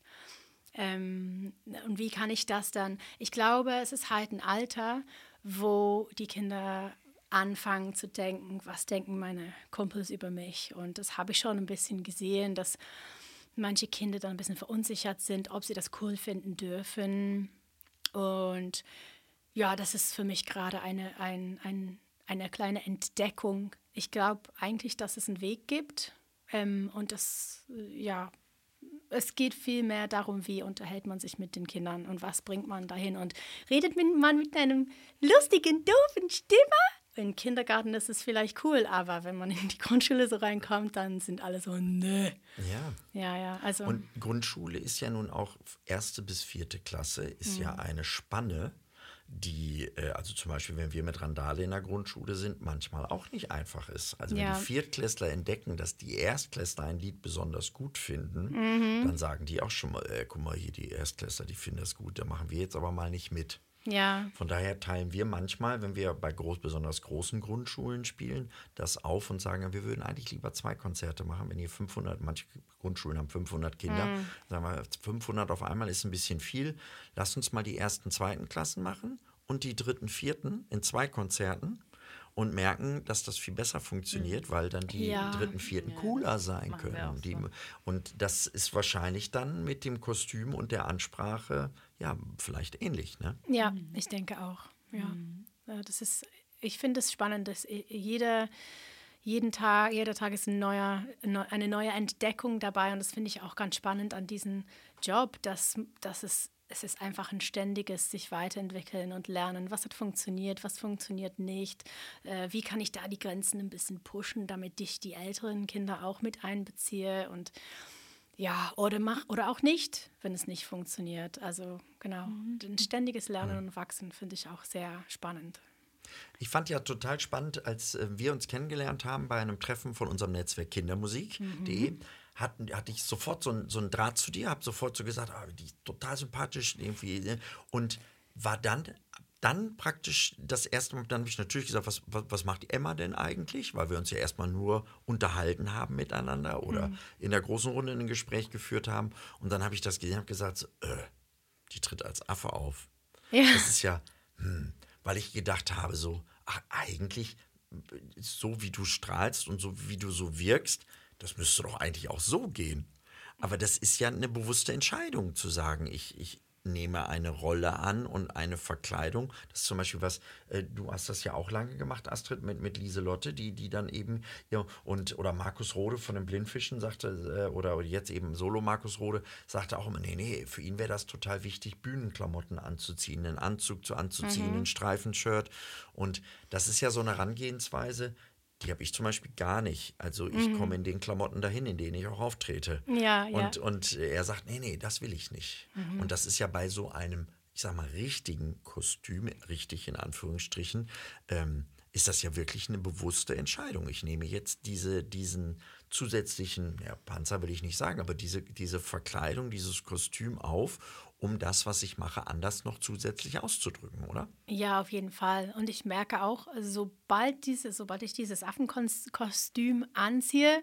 G: Ähm, und wie kann ich das dann? Ich glaube, es ist halt ein Alter, wo die Kinder anfangen zu denken, was denken meine Kumpels über mich? Und das habe ich schon ein bisschen gesehen, dass manche Kinder dann ein bisschen verunsichert sind, ob sie das cool finden dürfen. Und ja, das ist für mich gerade eine, ein, ein, eine kleine Entdeckung. Ich glaube eigentlich, dass es einen Weg gibt. Ähm, und das, äh, ja, es geht viel mehr darum, wie unterhält man sich mit den Kindern und was bringt man dahin. Und redet man mit einem lustigen, doofen Stimme? Im Kindergarten ist es vielleicht cool, aber wenn man in die Grundschule so reinkommt, dann sind alle so, nö.
D: Ja.
G: Ja, ja, also.
D: Und Grundschule ist ja nun auch erste bis vierte Klasse, ist ja eine Spanne, die, äh, also zum Beispiel, wenn wir mit Randale in der Grundschule sind, manchmal auch nicht einfach ist. Also
G: Ja.
D: wenn die Viertklässler entdecken, dass die Erstklässler ein Lied besonders gut finden, dann sagen die auch schon mal, äh, guck mal hier, die Erstklässler, die finden das gut, da machen wir jetzt aber mal nicht mit.
G: Ja,
D: Von daher teilen wir manchmal, wenn wir bei groß, besonders großen Grundschulen spielen, das auf und sagen, wir würden eigentlich lieber zwei Konzerte machen. Wenn ihr fünfhundert, manche Grundschulen haben fünfhundert Kinder,
G: Mhm.
D: sagen wir, fünfhundert auf einmal ist ein bisschen viel. Lasst uns mal die ersten, zweiten Klassen machen und die dritten, vierten in zwei Konzerten und merken, dass das viel besser funktioniert, weil dann die
G: Ja.
D: dritten, vierten cooler sein
E: machen wir
D: können.
E: auch
D: Die,
E: so.
D: und das ist wahrscheinlich dann mit dem Kostüm und der Ansprache ja vielleicht ähnlich, ne?
G: ja, ich denke auch. Ja. Ja, das ist, ich finde es spannend, dass jeder, jeden Tag, jeder Tag ist ein neuer, eine neue Entdeckung dabei und das finde ich auch ganz spannend an diesem Job, dass, dass es Es ist einfach ein ständiges sich weiterentwickeln und lernen, was hat funktioniert, was funktioniert nicht, äh, wie kann ich da die Grenzen ein bisschen pushen, damit ich die älteren Kinder auch mit einbeziehe und ja, oder mach oder auch nicht, wenn es nicht funktioniert. Also genau, ein ständiges Lernen und Wachsen finde ich auch sehr spannend.
D: Ich fand ja total spannend, als äh, wir uns kennengelernt haben bei einem Treffen von unserem Netzwerk Kindermusik punkt de, hatten, hatte ich sofort so, ein, so einen Draht zu dir, habe sofort so gesagt, ah, die ist total sympathisch irgendwie, ne? Und war dann, dann praktisch das erste Mal, dann habe ich natürlich gesagt, was, was, was macht Emma denn eigentlich? Weil wir uns ja erstmal nur unterhalten haben miteinander oder in der großen Runde ein Gespräch geführt haben. Und dann habe ich das gesehen und gesagt, so, äh, die tritt als Affe auf.
G: Ja.
D: Das ist ja, hm, weil ich gedacht habe, so, ach, eigentlich, so wie du strahlst und so wie du so wirkst, das müsste doch eigentlich auch so gehen. Aber das ist ja eine bewusste Entscheidung, zu sagen, ich, ich nehme eine Rolle an und eine Verkleidung. Das ist zum Beispiel was, äh, du hast das ja auch lange gemacht, Astrid, mit, mit Lieselotte, die, die dann eben, ja, und, oder Markus Rode von den Blindfischen sagte, äh, oder jetzt eben Solo Markus Rode, sagte auch immer, nee, nee, für ihn wäre das total wichtig, Bühnenklamotten anzuziehen, einen Anzug zu anzuziehen, ein Streifenshirt. Und das ist ja so eine Herangehensweise, die habe ich zum Beispiel gar nicht. Also ich komme in den Klamotten dahin, in denen ich auch auftrete.
G: Ja, ja.
D: Und, und er sagt, nee, nee, das will ich nicht. Und das ist ja bei so einem, ich sag mal, richtigen Kostüm, richtig in Anführungsstrichen, ähm, ist das ja wirklich eine bewusste Entscheidung. Ich nehme jetzt diese, diesen zusätzlichen, ja, Panzer will ich nicht sagen, aber diese, diese Verkleidung, dieses Kostüm auf, um das, was ich mache, anders noch zusätzlich auszudrücken, oder?
G: Ja, auf jeden Fall. Und ich merke auch, sobald, diese, sobald ich dieses Affenkostüm anziehe,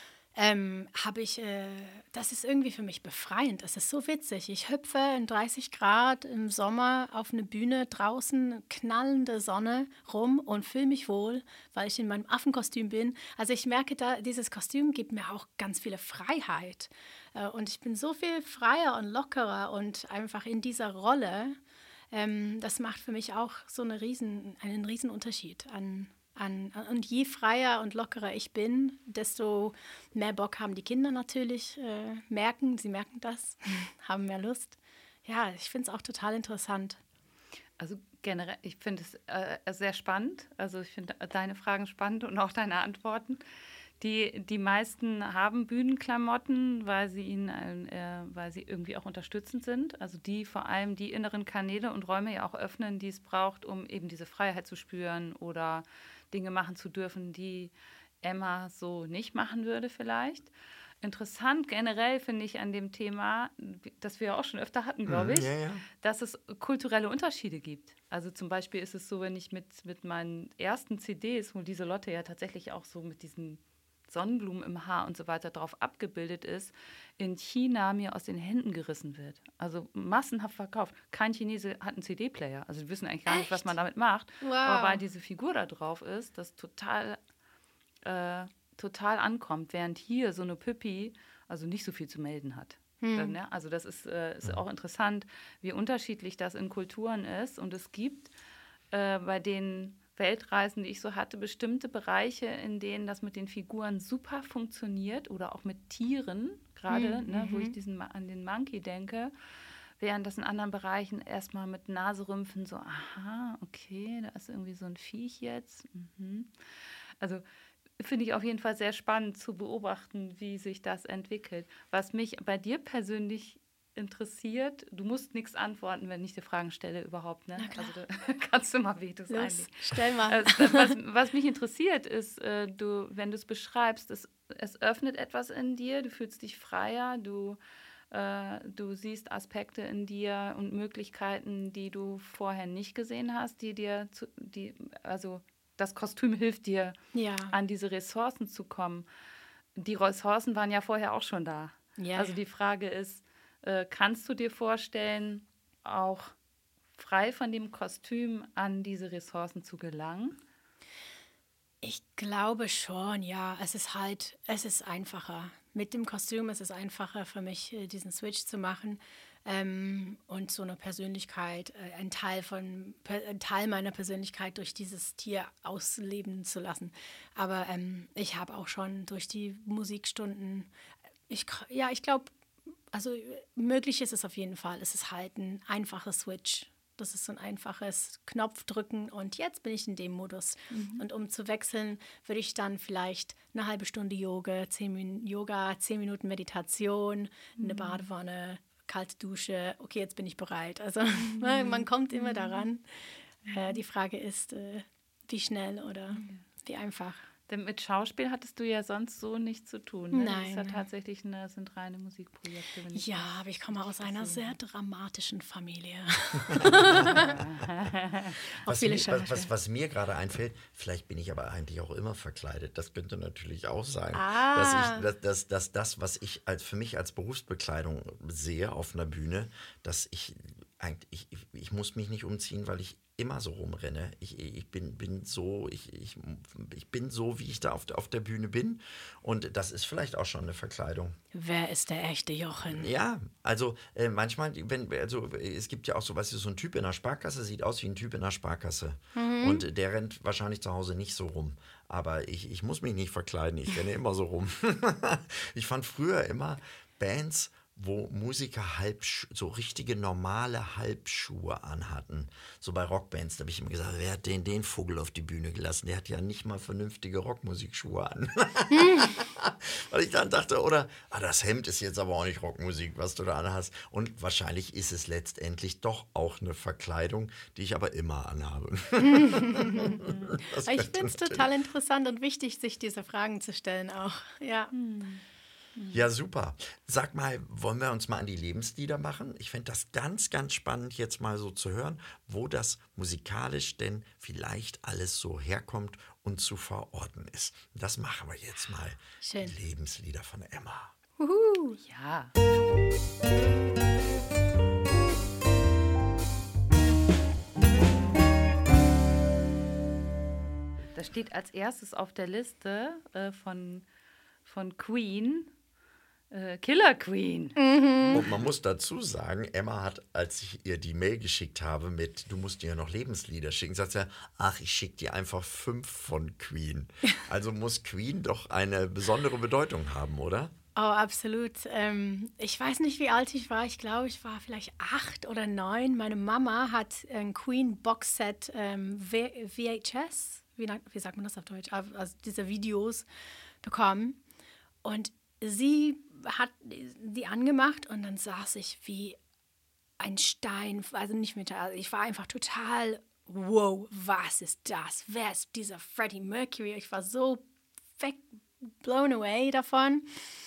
G: ähm, habe ich, äh, das ist irgendwie für mich befreiend. Das ist so witzig. Ich hüpfe in dreißig Grad im Sommer auf eine Bühne draußen, knallende Sonne rum und fühle mich wohl, weil ich in meinem Affenkostüm bin. Also ich merke, da, dieses Kostüm gibt mir auch ganz viele Freiheit. Äh, und ich bin so viel freier und lockerer und einfach in dieser Rolle. Ähm, das macht für mich auch so eine riesen, einen riesen Unterschied an An, und je freier und lockerer ich bin, desto mehr Bock haben die Kinder natürlich, äh, merken, sie merken das, haben mehr Lust. Ja, ich finde es auch total interessant.
E: Also generell, ich finde es äh, sehr spannend. Also ich finde deine Fragen spannend und auch deine Antworten. Die, die meisten haben Bühnenklamotten, weil sie ihnen, äh, weil sie irgendwie auch unterstützend sind. Also die vor allem die inneren Kanäle und Räume ja auch öffnen, die es braucht, um eben diese Freiheit zu spüren oder Dinge machen zu dürfen, die Emma so nicht machen würde vielleicht. Interessant generell finde ich an dem Thema, das wir ja auch schon öfter hatten, glaube ich,
D: Ja, ja.
E: dass es kulturelle Unterschiede gibt. Also zum Beispiel ist es so, wenn ich mit, mit meinen ersten C Ds, wo Lieselotte ja tatsächlich auch so mit diesen Sonnenblumen im Haar und so weiter drauf abgebildet ist, in China mir aus den Händen gerissen wird. Also massenhaft verkauft. Kein Chinese hat einen C D-Player. Also die wissen eigentlich gar nicht, was man damit macht.
G: Wow.
E: Aber weil diese Figur da drauf ist, das total, äh, total ankommt, während hier so eine Püppi also nicht so viel zu melden hat. Dann, ja, also das ist, äh, ist auch interessant, wie unterschiedlich das in Kulturen ist. Und es gibt äh, bei den Weltreisen, die ich so hatte, bestimmte Bereiche, in denen das mit den Figuren super funktioniert oder auch mit Tieren, gerade,
G: Mhm.
E: ne, wo ich diesen, an den Monkey denke, während das in anderen Bereichen erstmal mit Naserümpfen so, aha, okay, da ist irgendwie so ein Viech jetzt. Mhm. Also finde ich auf jeden Fall sehr spannend zu beobachten, wie sich das entwickelt. Was mich bei dir persönlich interessiert, du musst nichts antworten, wenn ich dir Fragen stelle überhaupt. Ne? Also da kannst du mal Vetos
G: Los,
E: einlegen.
G: stell mal.
E: Also, was, was mich interessiert ist, äh, du, wenn du es beschreibst, es, es öffnet etwas in dir, du fühlst dich freier, du, äh, du siehst Aspekte in dir und Möglichkeiten, die du vorher nicht gesehen hast, die dir, zu, die, also das Kostüm hilft dir,
G: Ja.
E: an diese Ressourcen zu kommen. Die Ressourcen waren ja vorher auch schon da.
G: Ja,
E: Also
G: ja.
E: die Frage ist, äh, kannst du dir vorstellen, auch frei von dem Kostüm an diese Ressourcen zu gelangen?
G: Ich glaube schon, ja. Es ist halt, es ist einfacher. Mit dem Kostüm ist es einfacher für mich, äh, diesen Switch zu machen ähm, und so eine Persönlichkeit, äh, ein Teil von, per, ein Teil meiner Persönlichkeit durch dieses Tier ausleben zu lassen. Aber ähm, ich habe auch schon durch die Musikstunden, ich, ja, ich glaube, also möglich ist es auf jeden Fall. Es ist halt ein einfacher Switch. Das ist so ein einfaches Knopfdrücken und jetzt bin ich in dem Modus. Mhm. Und um zu wechseln, würde ich dann vielleicht eine halbe Stunde Yoga, zehn Minuten Yoga, zehn Minuten Meditation, mhm. eine Badewanne, kalte Dusche. Okay, jetzt bin ich bereit. Also mhm. man kommt immer daran. Mhm. Äh, die Frage ist, äh, wie schnell oder mhm. wie einfach.
E: Denn mit Schauspiel hattest du ja sonst so nichts zu tun. Ne?
G: Nein.
E: Das ist ja tatsächlich eine, das sind reine Musikprojekte. Wenn ich
G: ja, aber ich komme aus einer sehr dramatischen Familie.
D: was, mir, was, was, was mir gerade einfällt, vielleicht bin ich aber eigentlich auch immer verkleidet. Das könnte natürlich auch sein.
G: Ah.
D: Dass, ich, dass, dass, dass das, was ich als, für mich als Berufsbekleidung sehe auf einer Bühne, dass ich eigentlich, ich, ich muss mich nicht umziehen, weil ich immer so rumrenne. Ich, ich bin, bin so, ich, ich, ich bin so, wie ich da auf, auf der Bühne bin. Und das ist vielleicht auch schon eine Verkleidung.
G: Wer ist der echte Jochen?
D: Ja, also äh, manchmal, wenn, also es gibt ja auch so, weißt du, so ein Typ in der Sparkasse sieht aus wie ein Typ in der Sparkasse. Mhm. Und der rennt wahrscheinlich zu Hause nicht so rum. Aber ich, ich muss mich nicht verkleiden, ich renne immer so rum. Ich fand früher immer Bands, wo Musiker halb, so richtige normale Halbschuhe anhatten. So bei Rockbands, da habe ich immer gesagt, wer hat den, den Vogel auf die Bühne gelassen? Der hat ja nicht mal vernünftige Rockmusikschuhe an. Weil ich dann dachte, oder, ah, das Hemd ist jetzt aber auch nicht Rockmusik, was du da anhast. Und wahrscheinlich ist es letztendlich doch auch eine Verkleidung, die ich aber immer anhabe.
G: Ich finde es total interessant und wichtig, sich diese Fragen zu stellen auch. Ja.
E: Hm.
D: Ja, super. Sag mal, wollen wir uns mal an die Lebenslieder machen? Ich fände das ganz, ganz spannend, jetzt mal so zu hören, wo das musikalisch denn vielleicht alles so herkommt und zu verorten ist. Das machen wir jetzt mal.
G: Schön.
D: Die Lebenslieder von Emma.
G: Uhu.
E: Ja. Das steht als erstes auf der Liste äh, von, von Queen. Killer Queen.
G: Mhm.
D: Und man muss dazu sagen, Emma hat, als ich ihr die Mail geschickt habe mit, du musst dir noch Lebenslieder schicken, sagt sie, ach, ich schicke dir einfach fünf von Queen. Also muss Queen doch eine besondere Bedeutung haben, oder?
G: Oh, absolut. Ähm, ich weiß nicht, wie alt ich war. Ich glaube, ich war vielleicht acht oder neun. Meine Mama hat ein Queen-Boxset ähm, V H S, wie, wie sagt man das auf Deutsch, also diese Videos bekommen. Und sie hat die angemacht und dann saß ich wie ein Stein, also nicht mit, also ich war einfach total, wow, was ist das? Wer ist dieser Freddie Mercury? Ich war so weg, blown away davon.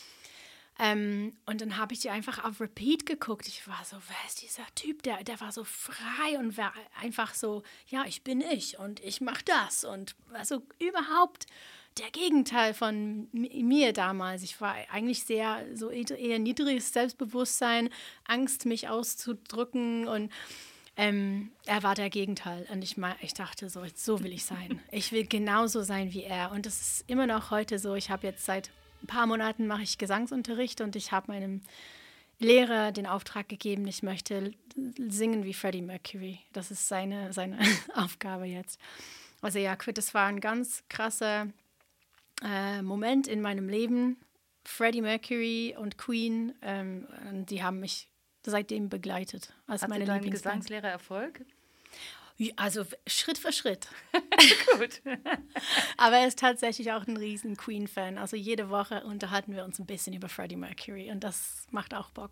G: Ähm, und dann habe ich die einfach auf Repeat geguckt. Ich war so, wer ist dieser Typ? Der, der war so frei und war einfach so, ja, ich bin ich und ich mache das. Und also überhaupt der Gegenteil von mir damals. Ich war eigentlich sehr, so eher niedriges Selbstbewusstsein, Angst, mich auszudrücken und ähm, er war der Gegenteil. Und ich, ich dachte so, so will ich sein. Ich will genauso sein wie er. Und das ist immer noch heute so. Ich habe jetzt seit ein paar Monaten mache ich Gesangsunterricht und ich habe meinem Lehrer den Auftrag gegeben, ich möchte singen wie Freddie Mercury. Das ist seine, seine Aufgabe jetzt. Also ja, das war ein ganz krasser Äh, Moment in meinem Leben. Freddie Mercury und Queen, ähm, die haben mich seitdem begleitet. Als
E: Hatte
G: meine
E: dein
G: Lieblingsband.
E: Gesangslehrer Erfolg?
G: Also Schritt für Schritt.
E: Gut.
G: Aber er ist tatsächlich auch ein riesen Queen-Fan. Also jede Woche unterhalten wir uns ein bisschen über Freddie Mercury und das macht auch Bock.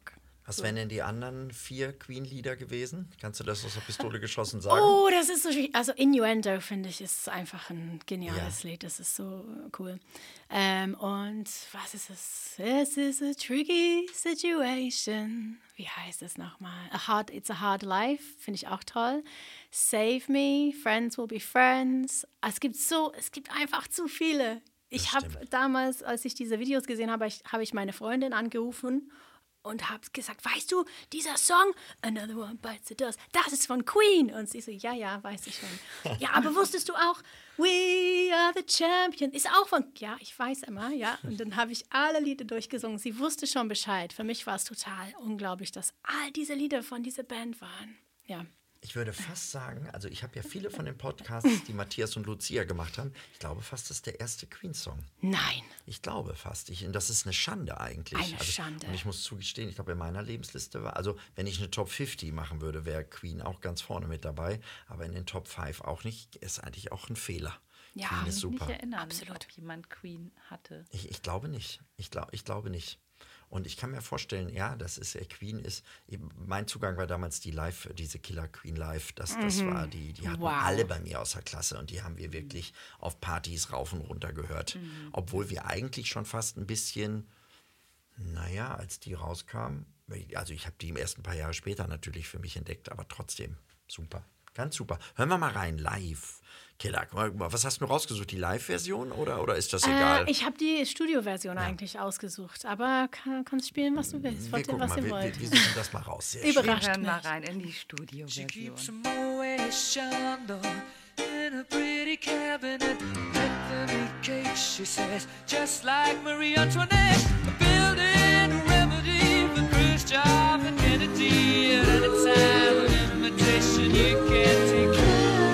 D: Was wären denn die anderen vier Queen-Lieder gewesen? Kannst du das aus der Pistole geschossen sagen?
G: Oh, das ist so schwierig. Also Innuendo, finde ich, ist einfach ein geniales
D: Ja.
G: Lied. Das ist so cool. Ähm, und was ist es? This is a tricky situation. Wie heißt es nochmal? A hard, It's a Hard Life, finde ich auch toll. Save Me, Friends Will Be Friends. Es gibt so, es gibt einfach zu viele. Ich habe damals, als ich diese Videos gesehen habe, ich, habe ich meine Freundin angerufen und habe gesagt, weißt du, dieser Song, Another One Bites the Dust, das ist von Queen. Und sie so, ja, ja, weiß ich schon. Ja, aber wusstest du auch, We Are the Champion, ist auch von, ja, ich weiß immer, ja. Und dann habe ich alle Lieder durchgesungen. Sie wusste schon Bescheid. Für mich war es total unglaublich, dass all diese Lieder von dieser Band waren. Ja.
D: Ich würde fast sagen, also ich habe ja viele von den Podcasts, die Matthias und Lucia gemacht haben, ich glaube fast, das ist der erste Queen-Song.
G: Nein.
D: Ich glaube fast. Ich, und das ist eine Schande eigentlich.
G: Eine
D: also,
G: Schande.
D: Und ich muss zugestehen, ich glaube, in meiner Lebensliste war, also wenn ich eine Top fünfzig machen würde, wäre Queen auch ganz vorne mit dabei. Aber in den Top fünf auch nicht. Ist eigentlich auch ein Fehler.
G: Ja,
D: Queen ist
E: Ich kann mich
D: super.
E: nicht erinnern,
G: Absolut.
E: ob jemand Queen hatte.
D: Ich, ich glaube nicht. Ich, glaub, ich glaube nicht. Und ich kann mir vorstellen, ja, das ist, äh, Queen ist, eben, mein Zugang war damals die Live, diese Killer Queen Live, das, das war die, die hatten
G: Wow.
D: alle bei mir aus der Klasse und die haben wir wirklich auf Partys rauf und runter gehört. Obwohl wir eigentlich schon fast ein bisschen, naja, als die rauskam, also ich habe die im ersten paar Jahre später natürlich für mich entdeckt, aber trotzdem super, ganz super. Hören wir mal rein, live. Killer, was hast du rausgesucht? Die Live-Version oder, oder ist das egal?
G: Äh, ich habe die Studio-Version eigentlich ausgesucht, aber kann, kannst spielen, was du willst,
D: wir
G: was,
D: gucken
G: was
D: mal,
G: ihr
D: wir,
G: wollt.
D: wir, wir suchen das mal raus. Sehr schön.
G: Überrascht
E: Wir hören mal
G: mich.
E: rein in die
F: She
E: Studioversion.
F: keeps a Moet Chandon in a pretty cabinet. Bethany cake, she says, just like Marie Antoinette. A building a remedy for Khrushchev and Kennedy. At any time, an invitation you can take.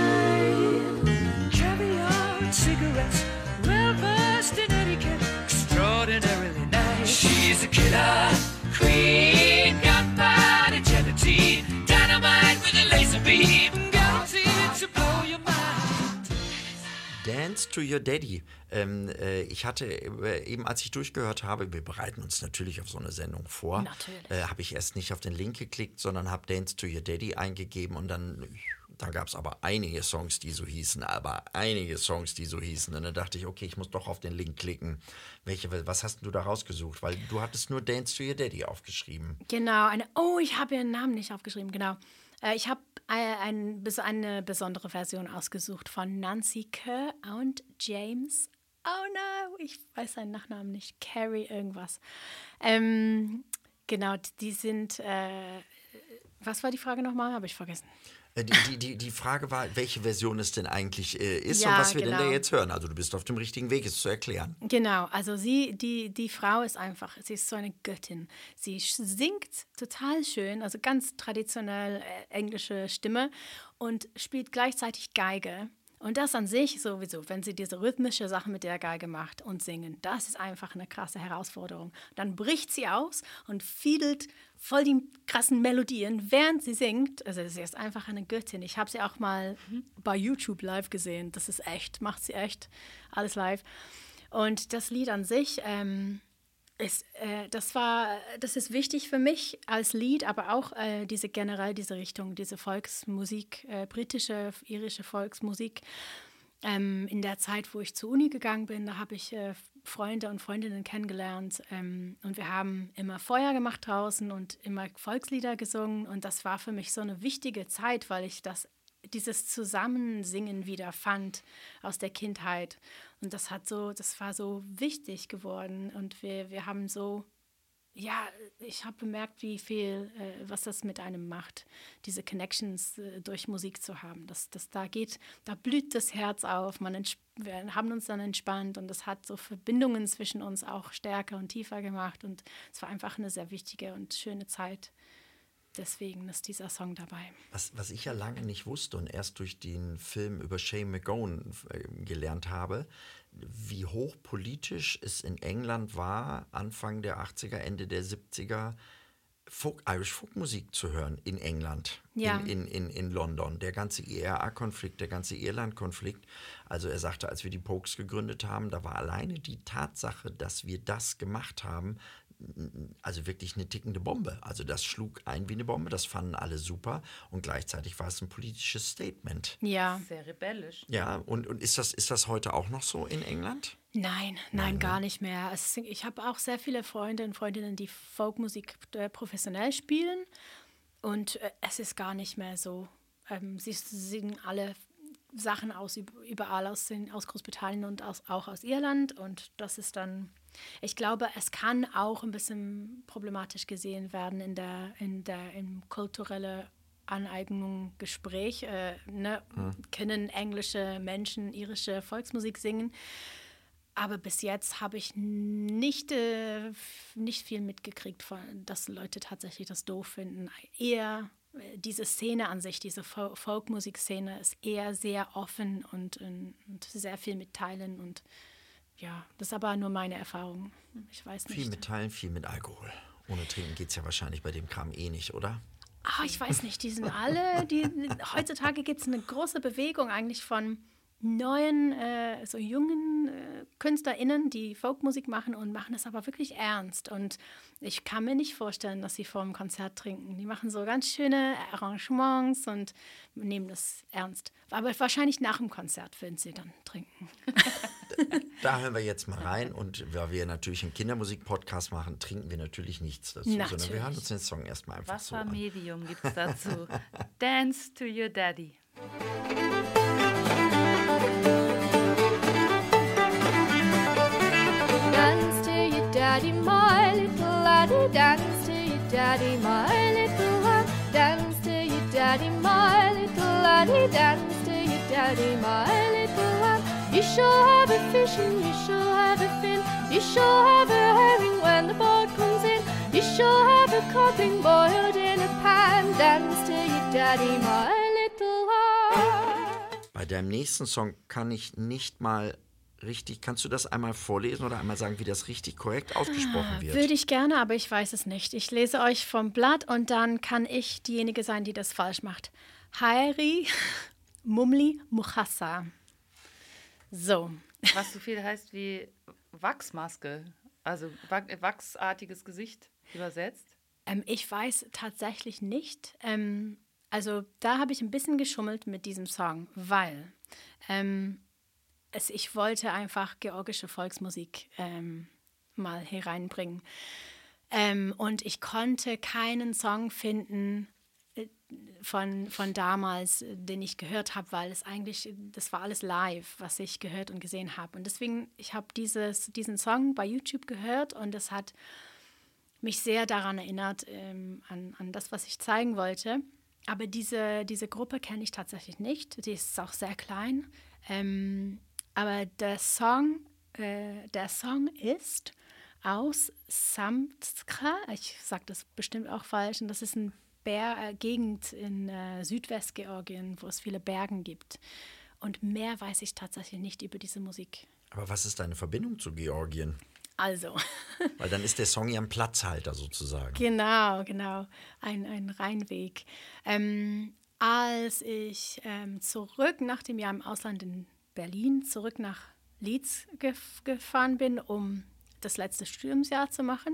F: Caviar and cigarettes, well versed in etiquette, extraordinarily nice. She's a killer queen, gunpowder gelatine, dynamite with a laser beam, guaranteed to blow your mind.
D: Dance to Your Daddy. Ähm, äh, ich hatte äh, eben, als ich durchgehört habe, wir bereiten uns natürlich auf so eine Sendung vor,
G: Natürlich.
D: äh, habe ich erst nicht auf den Link geklickt, sondern habe Dance to Your Daddy eingegeben und dann, da gab es aber einige Songs, die so hießen, aber einige Songs, die so hießen. Und dann dachte ich, okay, ich muss doch auf den Link klicken. Welche, was hast du da rausgesucht? Weil du hattest nur Dance to Your Daddy aufgeschrieben.
G: Genau, eine, oh, ich habe ihren Namen nicht aufgeschrieben, genau. Äh, ich habe äh, ein, bes- eine besondere Version ausgesucht von Nancy Kerr und James, oh no, ich weiß seinen Nachnamen nicht, Carrie irgendwas. Ähm, genau, die sind, äh, was war die Frage nochmal? Habe ich vergessen.
D: Äh, Die, die, die, die Frage war, welche Version es denn eigentlich äh, ist
G: Ja,
D: und was wir denn da
G: genau.
D: jetzt hören. Also du bist auf dem richtigen Weg, es zu erklären.
G: Genau, also sie, die, die Frau ist einfach, sie ist so eine Göttin. Sie sch- singt total schön, also ganz traditionell äh, englische Stimme und spielt gleichzeitig Geige. Und das an sich sowieso, wenn sie diese rhythmische Sache mit der Geige macht und singen, das ist einfach eine krasse Herausforderung. Dann bricht sie aus und fiedelt voll die krassen Melodien, während sie singt. Also sie ist einfach eine Göttin. Ich habe sie auch mal bei YouTube live gesehen. Das ist echt, macht sie echt alles live. Und das Lied an sich, ähm, ist, äh, das war, das ist wichtig für mich als Lied, aber auch äh, diese generell diese Richtung, diese Volksmusik, äh, britische, irische Volksmusik. Ähm, in der Zeit, wo ich zur Uni gegangen bin, da habe ich äh, Freunde und Freundinnen kennengelernt ähm, und wir haben immer Feuer gemacht draußen und immer Volkslieder gesungen und das war für mich so eine wichtige Zeit, weil ich das dieses Zusammensingen wieder fand aus der Kindheit. Und das hat so, das war so wichtig geworden. Und wir, wir haben so, ja, ich habe bemerkt, wie viel, äh, was das mit einem macht, diese Connections äh, durch Musik zu haben. Das, das, da geht, da blüht das Herz auf, man entsp- wir haben uns dann entspannt und das hat so Verbindungen zwischen uns auch stärker und tiefer gemacht. Und es war einfach eine sehr wichtige und schöne Zeit. Deswegen ist dieser Song dabei.
D: Was, was ich ja lange nicht wusste und erst durch den Film über Shane MacGowan äh, gelernt habe, wie hochpolitisch es in England war, Anfang der achtziger, Ende der siebziger, Folk, Irish Folkmusik zu hören in England,
G: Ja.
D: in, in, in, in London. Der ganze I R A-Konflikt, der ganze Irland-Konflikt. Also er sagte, als wir die Pokes gegründet haben, da war alleine die Tatsache, dass wir das gemacht haben, also wirklich eine tickende Bombe. Also das schlug ein wie eine Bombe, das fanden alle super und gleichzeitig war es ein politisches Statement.
G: Ja.
E: Sehr rebellisch.
D: Ja, und, und ist das, ist das heute auch noch so in England?
G: Nein, nein, gar nicht mehr. Es, ich habe auch sehr viele Freunde und Freundinnen, die Folkmusik äh, professionell spielen und äh, es ist gar nicht mehr so. Ähm, sie singen alle Sachen aus überall aus, aus Großbritannien und aus, auch aus Irland und das ist dann, ich glaube, es kann auch ein bisschen problematisch gesehen werden in der, in der im kulturellen Aneignung, Gespräch. Äh, ne? Hm. Können englische Menschen irische Volksmusik singen? Aber bis jetzt habe ich nicht, äh, nicht viel mitgekriegt, von, dass Leute tatsächlich das doof finden. Eher äh, diese Szene an sich, diese Fol- Folkmusikszene ist eher sehr offen und, und, und sehr viel mitteilen. Und ja, das ist aber nur meine Erfahrung. Ich weiß nicht.
D: Viel mitteilen, viel mit Alkohol. Ohne Trinken geht es ja wahrscheinlich bei dem Kram eh nicht, oder?
G: Ah, ich weiß nicht, die sind alle, die, heutzutage gibt es eine große Bewegung eigentlich von neuen, äh, so jungen äh, KünstlerInnen, die Folkmusik machen und machen das aber wirklich ernst. Und ich kann mir nicht vorstellen, dass sie vor dem Konzert trinken. Die machen so ganz schöne Arrangements und nehmen das ernst. Aber wahrscheinlich nach dem Konzert würden sie dann trinken.
D: Da hören wir jetzt mal rein und weil wir natürlich einen Kindermusik-Podcast machen, trinken wir natürlich nichts dazu,
G: natürlich.
D: Sondern wir hören uns den Song erstmal einfach so an.
E: Wassermedium gibt es dazu. Dance to your daddy.
H: Dance to your daddy, my little laddie. Dance to your daddy, my little lad. Dance to your daddy, my little laddie. Dance to your daddy, my little lad. You shall have a fish and you shall have a fin. You shall have a herring when the boat comes in. You shall have a codling boiled in a pan. Dance to your daddy, my little lad.
D: Bei deinem nächsten Song kann ich nicht mal richtig, kannst du das einmal vorlesen oder einmal sagen, wie das richtig korrekt ausgesprochen wird?
G: Würde ich gerne, aber ich weiß es nicht. Ich lese euch vom Blatt und dann kann ich diejenige sein, die das falsch macht. Hairi Mumli Mukhassa. So.
E: Was so viel heißt wie Wachsmaske, also wachsartiges Gesicht übersetzt.
G: Ähm, ich weiß tatsächlich nicht. Ähm, also da habe ich ein bisschen geschummelt mit diesem Song, weil ähm, es, ich wollte einfach georgische Volksmusik ähm, mal hereinbringen. Ähm, und ich konnte keinen Song finden äh, von, von damals, den ich gehört habe, weil es eigentlich, das war alles live, was ich gehört und gesehen habe. Und deswegen, ich habe dieses, diesen Song bei YouTube gehört und es hat mich sehr daran erinnert, ähm, an, an das, was ich zeigen wollte. Aber diese, diese Gruppe kenne ich tatsächlich nicht. Die ist auch sehr klein. Ähm, aber der Song, äh, der Song ist aus Samtskra. Ich sage das bestimmt auch falsch. Und das ist eine Ber- äh, Gegend in äh, Südwestgeorgien, wo es viele Berge gibt. Und mehr weiß ich tatsächlich nicht über diese Musik.
D: Aber was ist deine Verbindung zu Georgien?
G: Also.
D: Weil dann ist der Song ja ein Platzhalter sozusagen.
G: Genau, genau. Ein, ein Rheinweg. Ähm, als ich ähm, zurück nach dem Jahr im Ausland in Berlin, zurück nach Leeds gef- gefahren bin, um das letzte Studiumsjahr zu machen,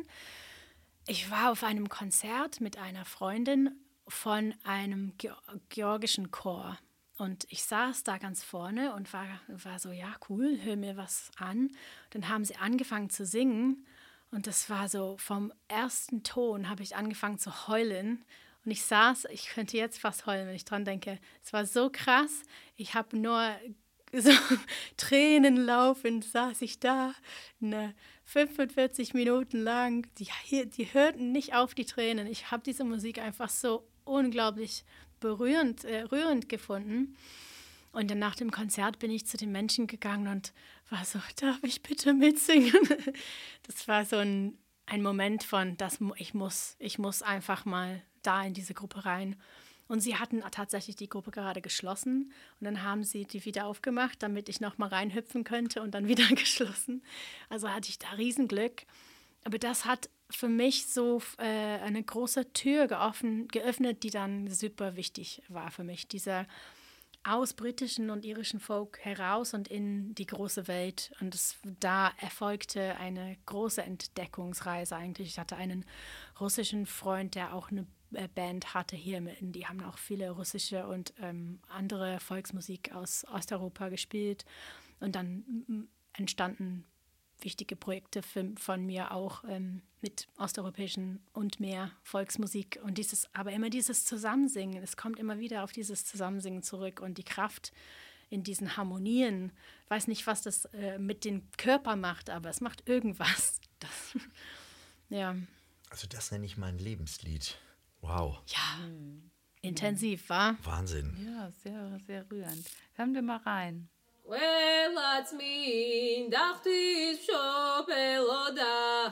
G: ich war auf einem Konzert mit einer Freundin von einem Ge- georgischen Chor. Und ich saß da ganz vorne und war, war so, ja, cool, hör mir was an. Dann haben sie angefangen zu singen und das war so, vom ersten Ton habe ich angefangen zu heulen. Und ich saß, ich könnte jetzt fast heulen, wenn ich dran denke. Es war so krass, ich habe nur so Tränen laufend, saß ich da, ne, fünfundvierzig Minuten lang. Die, die hörten nicht auf, die Tränen. Ich habe diese Musik einfach so unglaublich berührend, äh, rührend gefunden. Und dann nach dem Konzert bin ich zu den Menschen gegangen und war so, darf ich bitte mitsingen? Das war so ein, ein Moment von, das, ich, muss, ich muss einfach mal da in diese Gruppe rein. Und sie hatten tatsächlich die Gruppe gerade geschlossen und dann haben sie die wieder aufgemacht, damit ich noch mal reinhüpfen könnte und dann wieder geschlossen. Also hatte ich da Riesenglück. Aber das hat für mich so äh, eine große Tür geoffen, geöffnet, die dann super wichtig war für mich. Diese aus britischen und irischen Folk heraus und in die große Welt. Und es, da erfolgte eine große Entdeckungsreise eigentlich. Ich hatte einen russischen Freund, der auch eine Band hatte hier. Die haben auch viele russische und ähm, andere Volksmusik aus Osteuropa gespielt. Und dann entstanden wichtige Projekte für, von mir auch ähm, mit osteuropäischen und mehr Volksmusik. Und dieses, aber immer dieses Zusammensingen, es kommt immer wieder auf dieses Zusammensingen zurück und die Kraft in diesen Harmonien. Ich weiß nicht, was das äh, mit dem Körper macht, aber es macht irgendwas. Das, ja.
D: Also das nenne ich mein Lebenslied. Wow.
G: Ja, mhm. Intensiv, wa?
D: Wahnsinn.
E: Ja, sehr, sehr rührend. Hören wir mal rein.
I: Well, that's me, dachtis shopeloda.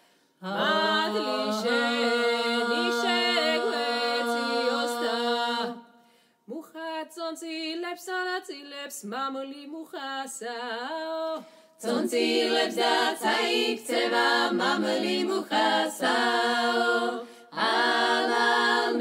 I: Adlishe, nishe gletiosta. Muchat zonzi lebs, zonzi lebs, mamuli muchasao. Zonzi lebs da tzaik teva, mamuli muchasao. Alal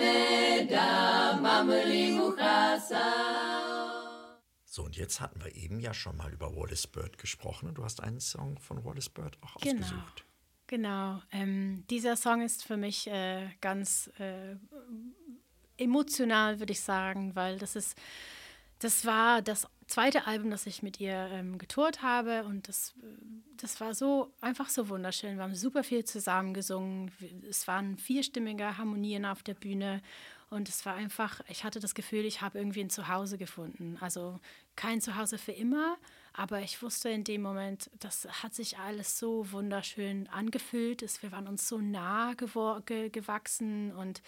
I: meda, mamuli muchasao.
D: So, und jetzt hatten wir eben ja schon mal über Wallace Bird gesprochen und du hast einen Song von Wallace Bird auch
G: genau,
D: ausgesucht.
G: Genau, ähm, dieser Song ist für mich äh, ganz äh, emotional, würde ich sagen, weil das ist, das war das zweite Album, das ich mit ihr ähm, getourt habe und das, das war so einfach so wunderschön. Wir haben super viel zusammen gesungen, es waren vierstimmige Harmonien auf der Bühne. Und es war einfach, ich hatte das Gefühl, ich habe irgendwie ein Zuhause gefunden. Also kein Zuhause für immer, aber ich wusste in dem Moment, das hat sich alles so wunderschön angefühlt. Es, wir waren uns so nah gewor- ge- gewachsen und,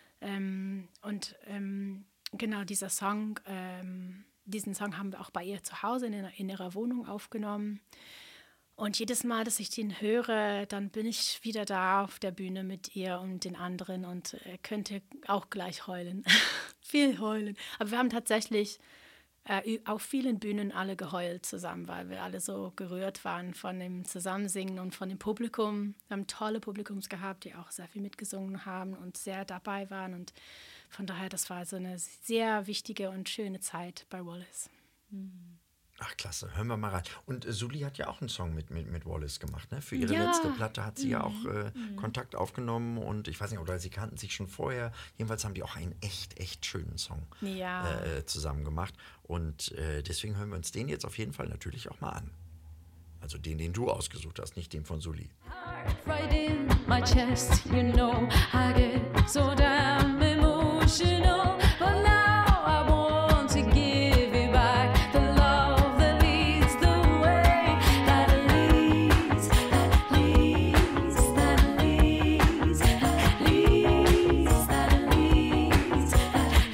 G: ähm, und ähm, genau dieser Song, ähm, diesen Song haben wir auch bei ihr zu Hause in, in ihrer Wohnung aufgenommen. Und jedes Mal, dass ich den höre, dann bin ich wieder da auf der Bühne mit ihr und den anderen und äh, könnte auch gleich heulen. Viel heulen. Aber wir haben tatsächlich äh, auf vielen Bühnen alle geheult zusammen, weil wir alle so gerührt waren von dem Zusammensingen und von dem Publikum. Wir haben tolle Publikums gehabt, die auch sehr viel mitgesungen haben und sehr dabei waren. Und von daher, das war so eine sehr wichtige und schöne Zeit bei Wallace.
E: Mhm.
D: Ach, klasse. Hören wir mal rein. Und äh, Suli hat ja auch einen Song mit, mit, mit Wallace gemacht, ne? Für ihre
G: ja.
D: letzte Platte hat sie mhm. ja auch äh,
E: mhm.
D: Kontakt aufgenommen und ich weiß nicht, oder sie kannten sich schon vorher. Jedenfalls haben die auch einen echt, echt schönen Song
G: ja.
D: äh, zusammen gemacht. Und äh, deswegen hören wir uns den jetzt auf jeden Fall natürlich auch mal an. Also den, den du ausgesucht hast, nicht den von Suli.
F: Right in my chest, you know, I get so damn emotional, but now I want to give you back the love that leads the way, that leads, that leads, that leads, that leads, that leads, that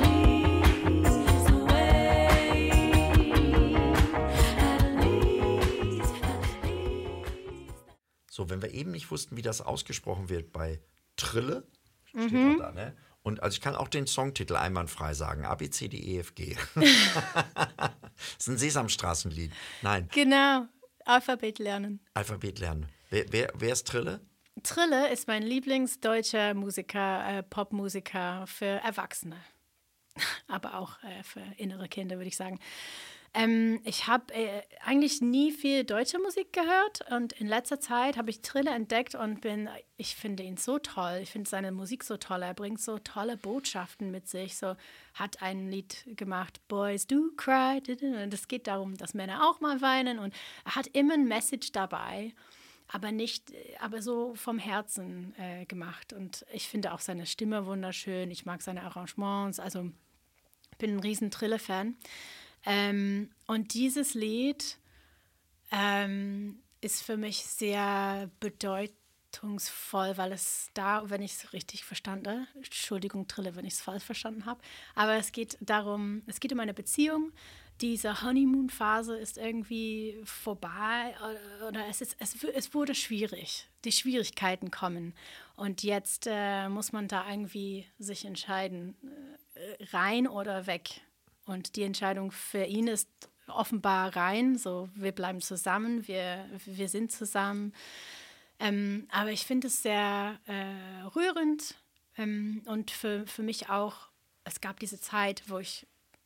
F: leads the way, that leads, that leads.
D: So, wenn wir eben nicht wussten, wie das ausgesprochen wird bei Trille, steht
G: Mhm.
D: auch da, ne? Und also ich kann auch den Songtitel einwandfrei sagen. A, B, C, D, E, F, G. Das ist ein Sesamstraßenlied. Nein,
G: Genau, Alphabet lernen.
D: Alphabet lernen. Wer, wer, wer ist Trille?
G: Trille ist mein Lieblingsdeutscher Musiker, äh, Popmusiker für Erwachsene, aber auch äh, für innere Kinder, würde ich sagen. Ähm, ich habe äh, eigentlich nie viel deutsche Musik gehört und in letzter Zeit habe ich Trille entdeckt und bin, ich finde ihn so toll, ich finde seine Musik so toll, er bringt so tolle Botschaften mit sich, so hat ein Lied gemacht, Boys Do Cry, und es geht darum, dass Männer auch mal weinen und er hat immer ein Message dabei, aber nicht, aber so vom Herzen äh, gemacht und ich finde auch seine Stimme wunderschön, ich mag seine Arrangements, also ich bin ein riesen Trille-Fan. Ähm, und dieses Lied ähm, ist für mich sehr bedeutungsvoll, weil es da, wenn ich es richtig verstanden, Entschuldigung, Trille, wenn ich es falsch verstanden habe, aber es geht darum, es geht um eine Beziehung. Diese Honeymoon-Phase ist irgendwie vorbei oder, oder es, ist, es, es wurde schwierig. Die Schwierigkeiten kommen und jetzt äh, muss man da irgendwie sich entscheiden, äh, rein oder weg. Und die Entscheidung für ihn ist offenbar rein, so wir bleiben zusammen, wir, wir sind zusammen. Ähm, aber ich finde es sehr äh, rührend ähm, und für, für mich auch, es gab diese Zeit, wo ich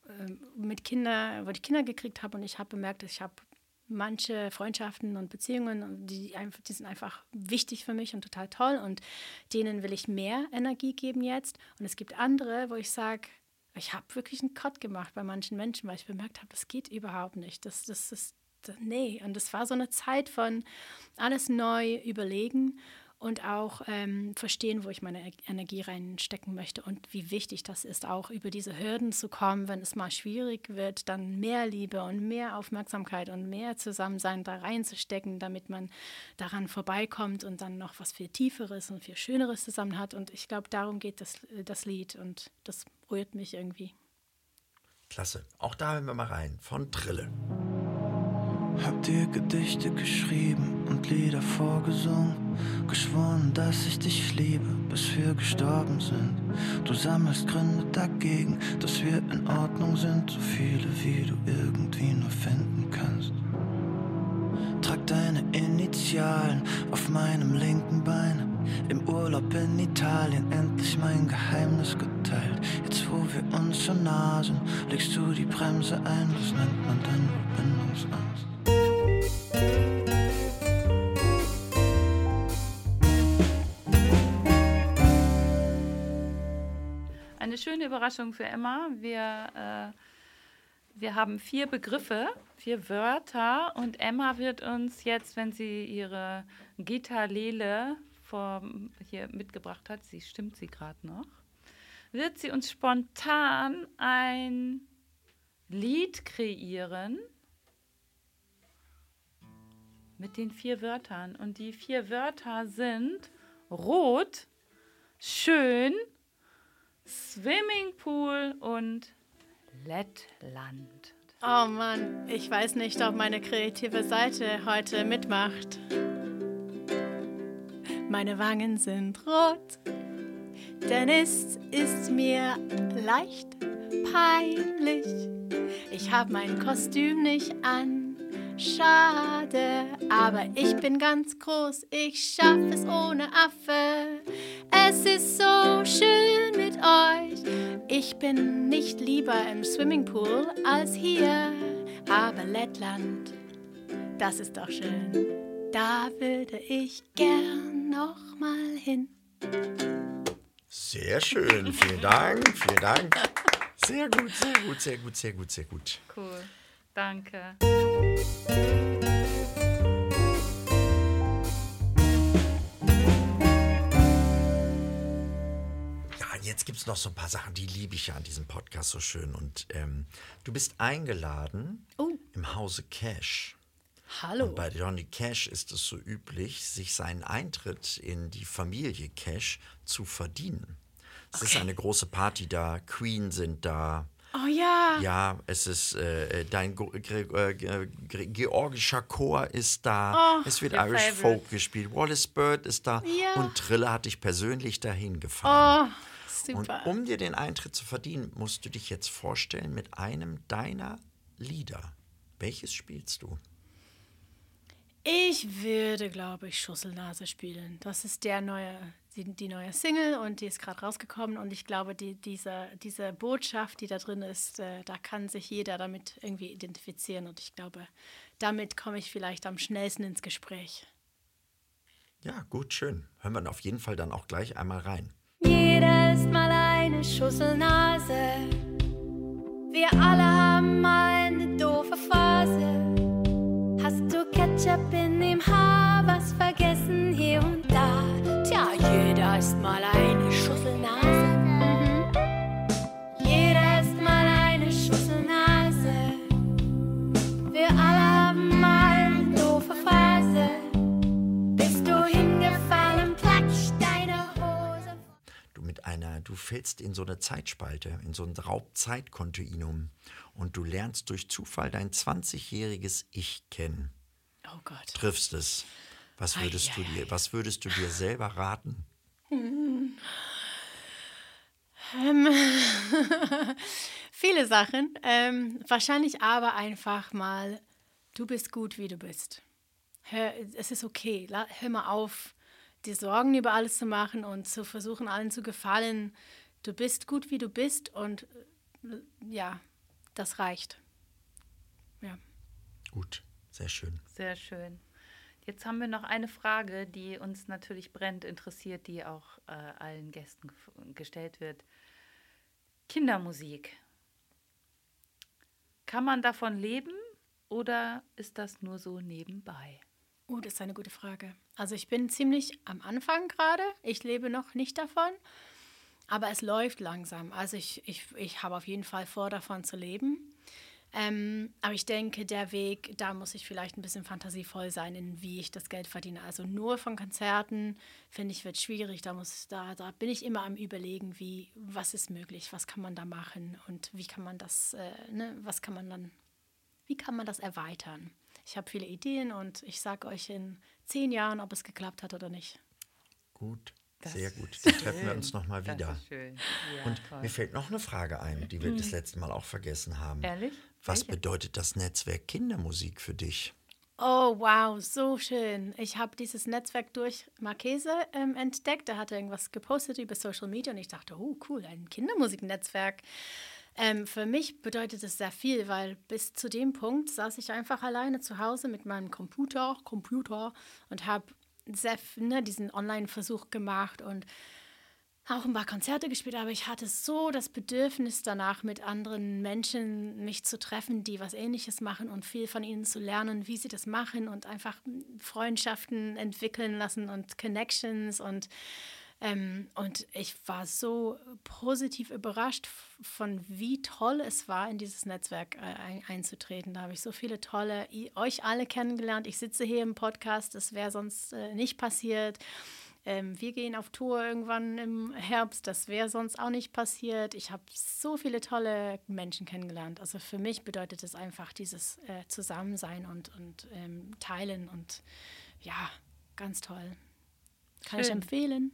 G: mit Kindern, wo ich Kinder gekriegt habe und ich habe bemerkt, dass ich habe manche Freundschaften und Beziehungen, die, einfach, die sind einfach wichtig für mich und total toll und denen will ich mehr Energie geben jetzt. Und es gibt andere, wo ich sage, ich habe wirklich einen Cut gemacht bei manchen Menschen, weil ich bemerkt habe, das geht überhaupt nicht. Das, das ist, das, nee. Und das war so eine Zeit von alles neu überlegen und auch ähm, verstehen, wo ich meine Energie reinstecken möchte und wie wichtig das ist, auch über diese Hürden zu kommen, wenn es mal schwierig wird, dann mehr Liebe und mehr Aufmerksamkeit und mehr Zusammensein da reinzustecken, damit man daran vorbeikommt und dann noch was viel Tieferes und viel Schöneres zusammen hat. Und ich glaube, darum geht das, das Lied und das rührt mich irgendwie.
D: Klasse. Auch da hören wir mal rein. Von Trille.
J: Hab dir Gedichte geschrieben und Lieder vorgesungen, geschworen, dass ich dich liebe, bis wir gestorben sind. Du sammelst Gründe dagegen, dass wir in Ordnung sind, so viele wie du irgendwie nur finden kannst. Trag deine Initialen auf meinem linken Bein, im Urlaub in Italien endlich mein Geheimnis geteilt. Jetzt wo wir uns so nah sind, legst du die Bremse ein, das nennt man dann wohl Bindungsangst.
E: Eine schöne Überraschung für Emma. Wir, äh, wir haben vier Begriffe, vier Wörter und Emma wird uns jetzt, wenn sie ihre Gitarlele vor, hier mitgebracht hat, sie stimmt sie gerade noch, wird sie uns spontan ein Lied kreieren mit den vier Wörtern. Und die vier Wörter sind rot, schön, Swimmingpool und Lettland.
G: Oh Mann, ich weiß nicht, ob meine kreative Seite heute mitmacht. Meine Wangen sind rot, denn es ist mir leicht peinlich. Ich habe mein Kostüm nicht an. Schade, aber ich bin ganz groß, ich schaff es ohne Affe. Es ist so schön mit euch. Ich bin nicht lieber im Swimmingpool als hier, aber Lettland, das ist doch schön. Da würde ich gern noch mal hin.
D: Sehr schön, vielen Dank, vielen Dank. Sehr gut, sehr gut, sehr gut, sehr gut, sehr gut.
E: Cool, danke.
D: Jetzt gibt es noch so ein paar Sachen, die liebe ich ja an diesem Podcast so schön. Und ähm, du bist eingeladen
G: oh.
D: im Hause Cash.
G: Hallo.
D: Und bei Johnny Cash ist es so üblich, sich seinen Eintritt in die Familie Cash zu verdienen. Es okay. ist eine große Party da, Queen sind da.
G: Oh ja.
D: Ja, es ist äh, dein Ge- Ge- Ge- georgischer Chor ist da.
G: Oh,
D: es wird Irish favorite. Folk gespielt. Wallace Bird ist da.
G: Ja.
D: Und Trille hat dich persönlich dahin gefahren.
G: Oh. Super.
D: Und um dir den Eintritt zu verdienen, musst du dich jetzt vorstellen mit einem deiner Lieder. Welches spielst du?
G: Ich würde, glaube ich, Schusselnase spielen. Das ist der neue, die, die neue Single und die ist gerade rausgekommen. Und ich glaube, die, diese, diese Botschaft, die da drin ist, äh, da kann sich jeder damit irgendwie identifizieren. Und ich glaube, damit komme ich vielleicht am schnellsten ins Gespräch.
D: Ja, gut, schön. Hören wir auf jeden Fall dann auch gleich einmal rein.
H: Jeder ist mal eine Schusselnase. Wir alle haben mal eine doofe Phase. Hast du Ketchup in dem Haar, was vergessen hier und da? Tja, jeder ist mal eine Schusselnase. Mhm. Jeder ist mal eine Schusselnase. Wir alle haben mal eine doofe Phase. Bist du hingefallen, platsch deine Hose.
D: Du mit einer, du fällst in so eine Zeitspalte, in so ein Raubzeitkontinuum und du lernst durch Zufall dein zwanzigjähriges Ich kennen.
G: Oh Gott.
D: Triffst es. Was würdest,
G: ei,
D: du
G: ei,
D: dir, was würdest du dir selber raten?
G: Hm. Ähm, viele Sachen. Ähm, wahrscheinlich aber einfach mal, du bist gut, wie du bist. Hör, es ist okay. La, hör mal auf, dir Sorgen über alles zu machen und zu versuchen, allen zu gefallen. Du bist gut, wie du bist und ja, das reicht. Ja.
D: Gut, sehr schön.
E: Sehr schön. Jetzt haben wir noch eine Frage, die uns natürlich brennend interessiert, die auch äh, allen Gästen gef- gestellt wird. Kindermusik. Kann man davon leben oder ist das nur so nebenbei?
G: Oh, das ist eine gute Frage. Also ich bin ziemlich am Anfang gerade. Ich lebe noch nicht davon, aber es läuft langsam. Also ich, ich, ich habe auf jeden Fall vor, davon zu leben. Ähm, aber ich denke, der Weg, da muss ich vielleicht ein bisschen fantasievoll sein, in wie ich das Geld verdiene. Also nur von Konzerten, finde ich, wird schwierig. Da, muss, da, da bin ich immer am Überlegen, wie, was ist möglich, was kann man da machen und wie kann man das, äh, ne, was kann man dann, wie kann man das erweitern? Ich habe viele Ideen und ich sage euch in zehn Jahren, ob es geklappt hat oder nicht.
D: Gut,
E: Das
D: sehr gut.
E: ist
D: Dann
E: schön.
D: treffen wir uns nochmal
E: Das
D: wieder.
E: ist schön. Ja,
D: Und
E: toll.
D: mir fällt noch eine Frage ein, die wir das letzte Mal auch vergessen haben.
E: Ehrlich?
D: Was
E: Welche?
D: bedeutet das Netzwerk Kindermusik für dich?
G: Oh, wow, so schön. Ich habe dieses Netzwerk durch Marchese ähm, entdeckt. Er hatte irgendwas gepostet über Social Media und ich dachte, oh, cool, ein Kindermusiknetzwerk. Ähm, für mich bedeutet es sehr viel, weil bis zu dem Punkt saß ich einfach alleine zu Hause mit meinem Computer, Computer und habe sehr, ne, diesen Online-Versuch gemacht und auch ein paar Konzerte gespielt, aber ich hatte so das Bedürfnis danach, mit anderen Menschen mich zu treffen, die was Ähnliches machen und viel von ihnen zu lernen, wie sie das machen und einfach Freundschaften entwickeln lassen und Connections und ähm, und ich war so positiv überrascht von wie toll es war, in dieses Netzwerk äh, ein, einzutreten. Da habe ich so viele tolle, i- euch alle kennengelernt. Ich sitze hier im Podcast, das wäre sonst äh, nicht passiert. Ähm, wir gehen auf Tour irgendwann im Herbst, das wäre sonst auch nicht passiert. Ich habe so viele tolle Menschen kennengelernt. Also für mich bedeutet es einfach dieses äh, Zusammensein und, und ähm, Teilen und ja, ganz toll. Kann ich
E: Schön.
G: empfehlen.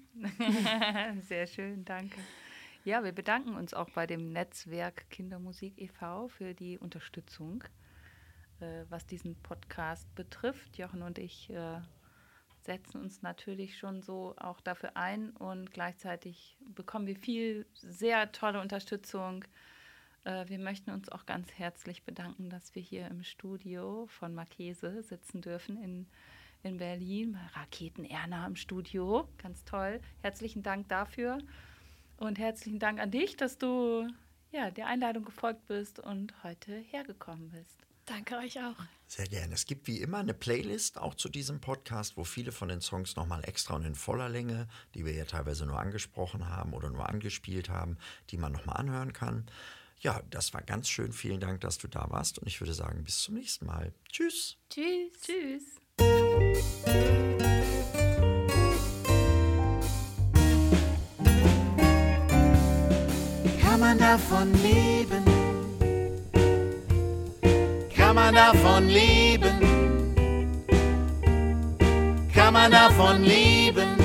E: Sehr schön, danke. Ja, wir bedanken uns auch bei dem Netzwerk Kindermusik e V für die Unterstützung, äh, was diesen Podcast betrifft. Jochen und ich äh, setzen uns natürlich schon so auch dafür ein und gleichzeitig bekommen wir viel, sehr tolle Unterstützung. Äh, wir möchten uns auch ganz herzlich bedanken, dass wir hier im Studio von Marchese sitzen dürfen in in Berlin, bei Raketen Erna im Studio. Ganz toll. Herzlichen Dank dafür. Und herzlichen Dank an dich, dass du ja, der Einladung gefolgt bist und heute hergekommen bist.
G: Danke euch auch.
D: Sehr gerne. Es gibt wie immer eine Playlist auch zu diesem Podcast, wo viele von den Songs nochmal extra und in voller Länge, die wir ja teilweise nur angesprochen haben oder nur angespielt haben, die man nochmal anhören kann. Ja, das war ganz schön. Vielen Dank, dass du da warst. Und ich würde sagen, bis zum nächsten Mal. Tschüss.
G: Tschüss.
E: Tschüss.
A: Kann man davon leben? Kann man davon leben? Kann man davon leben?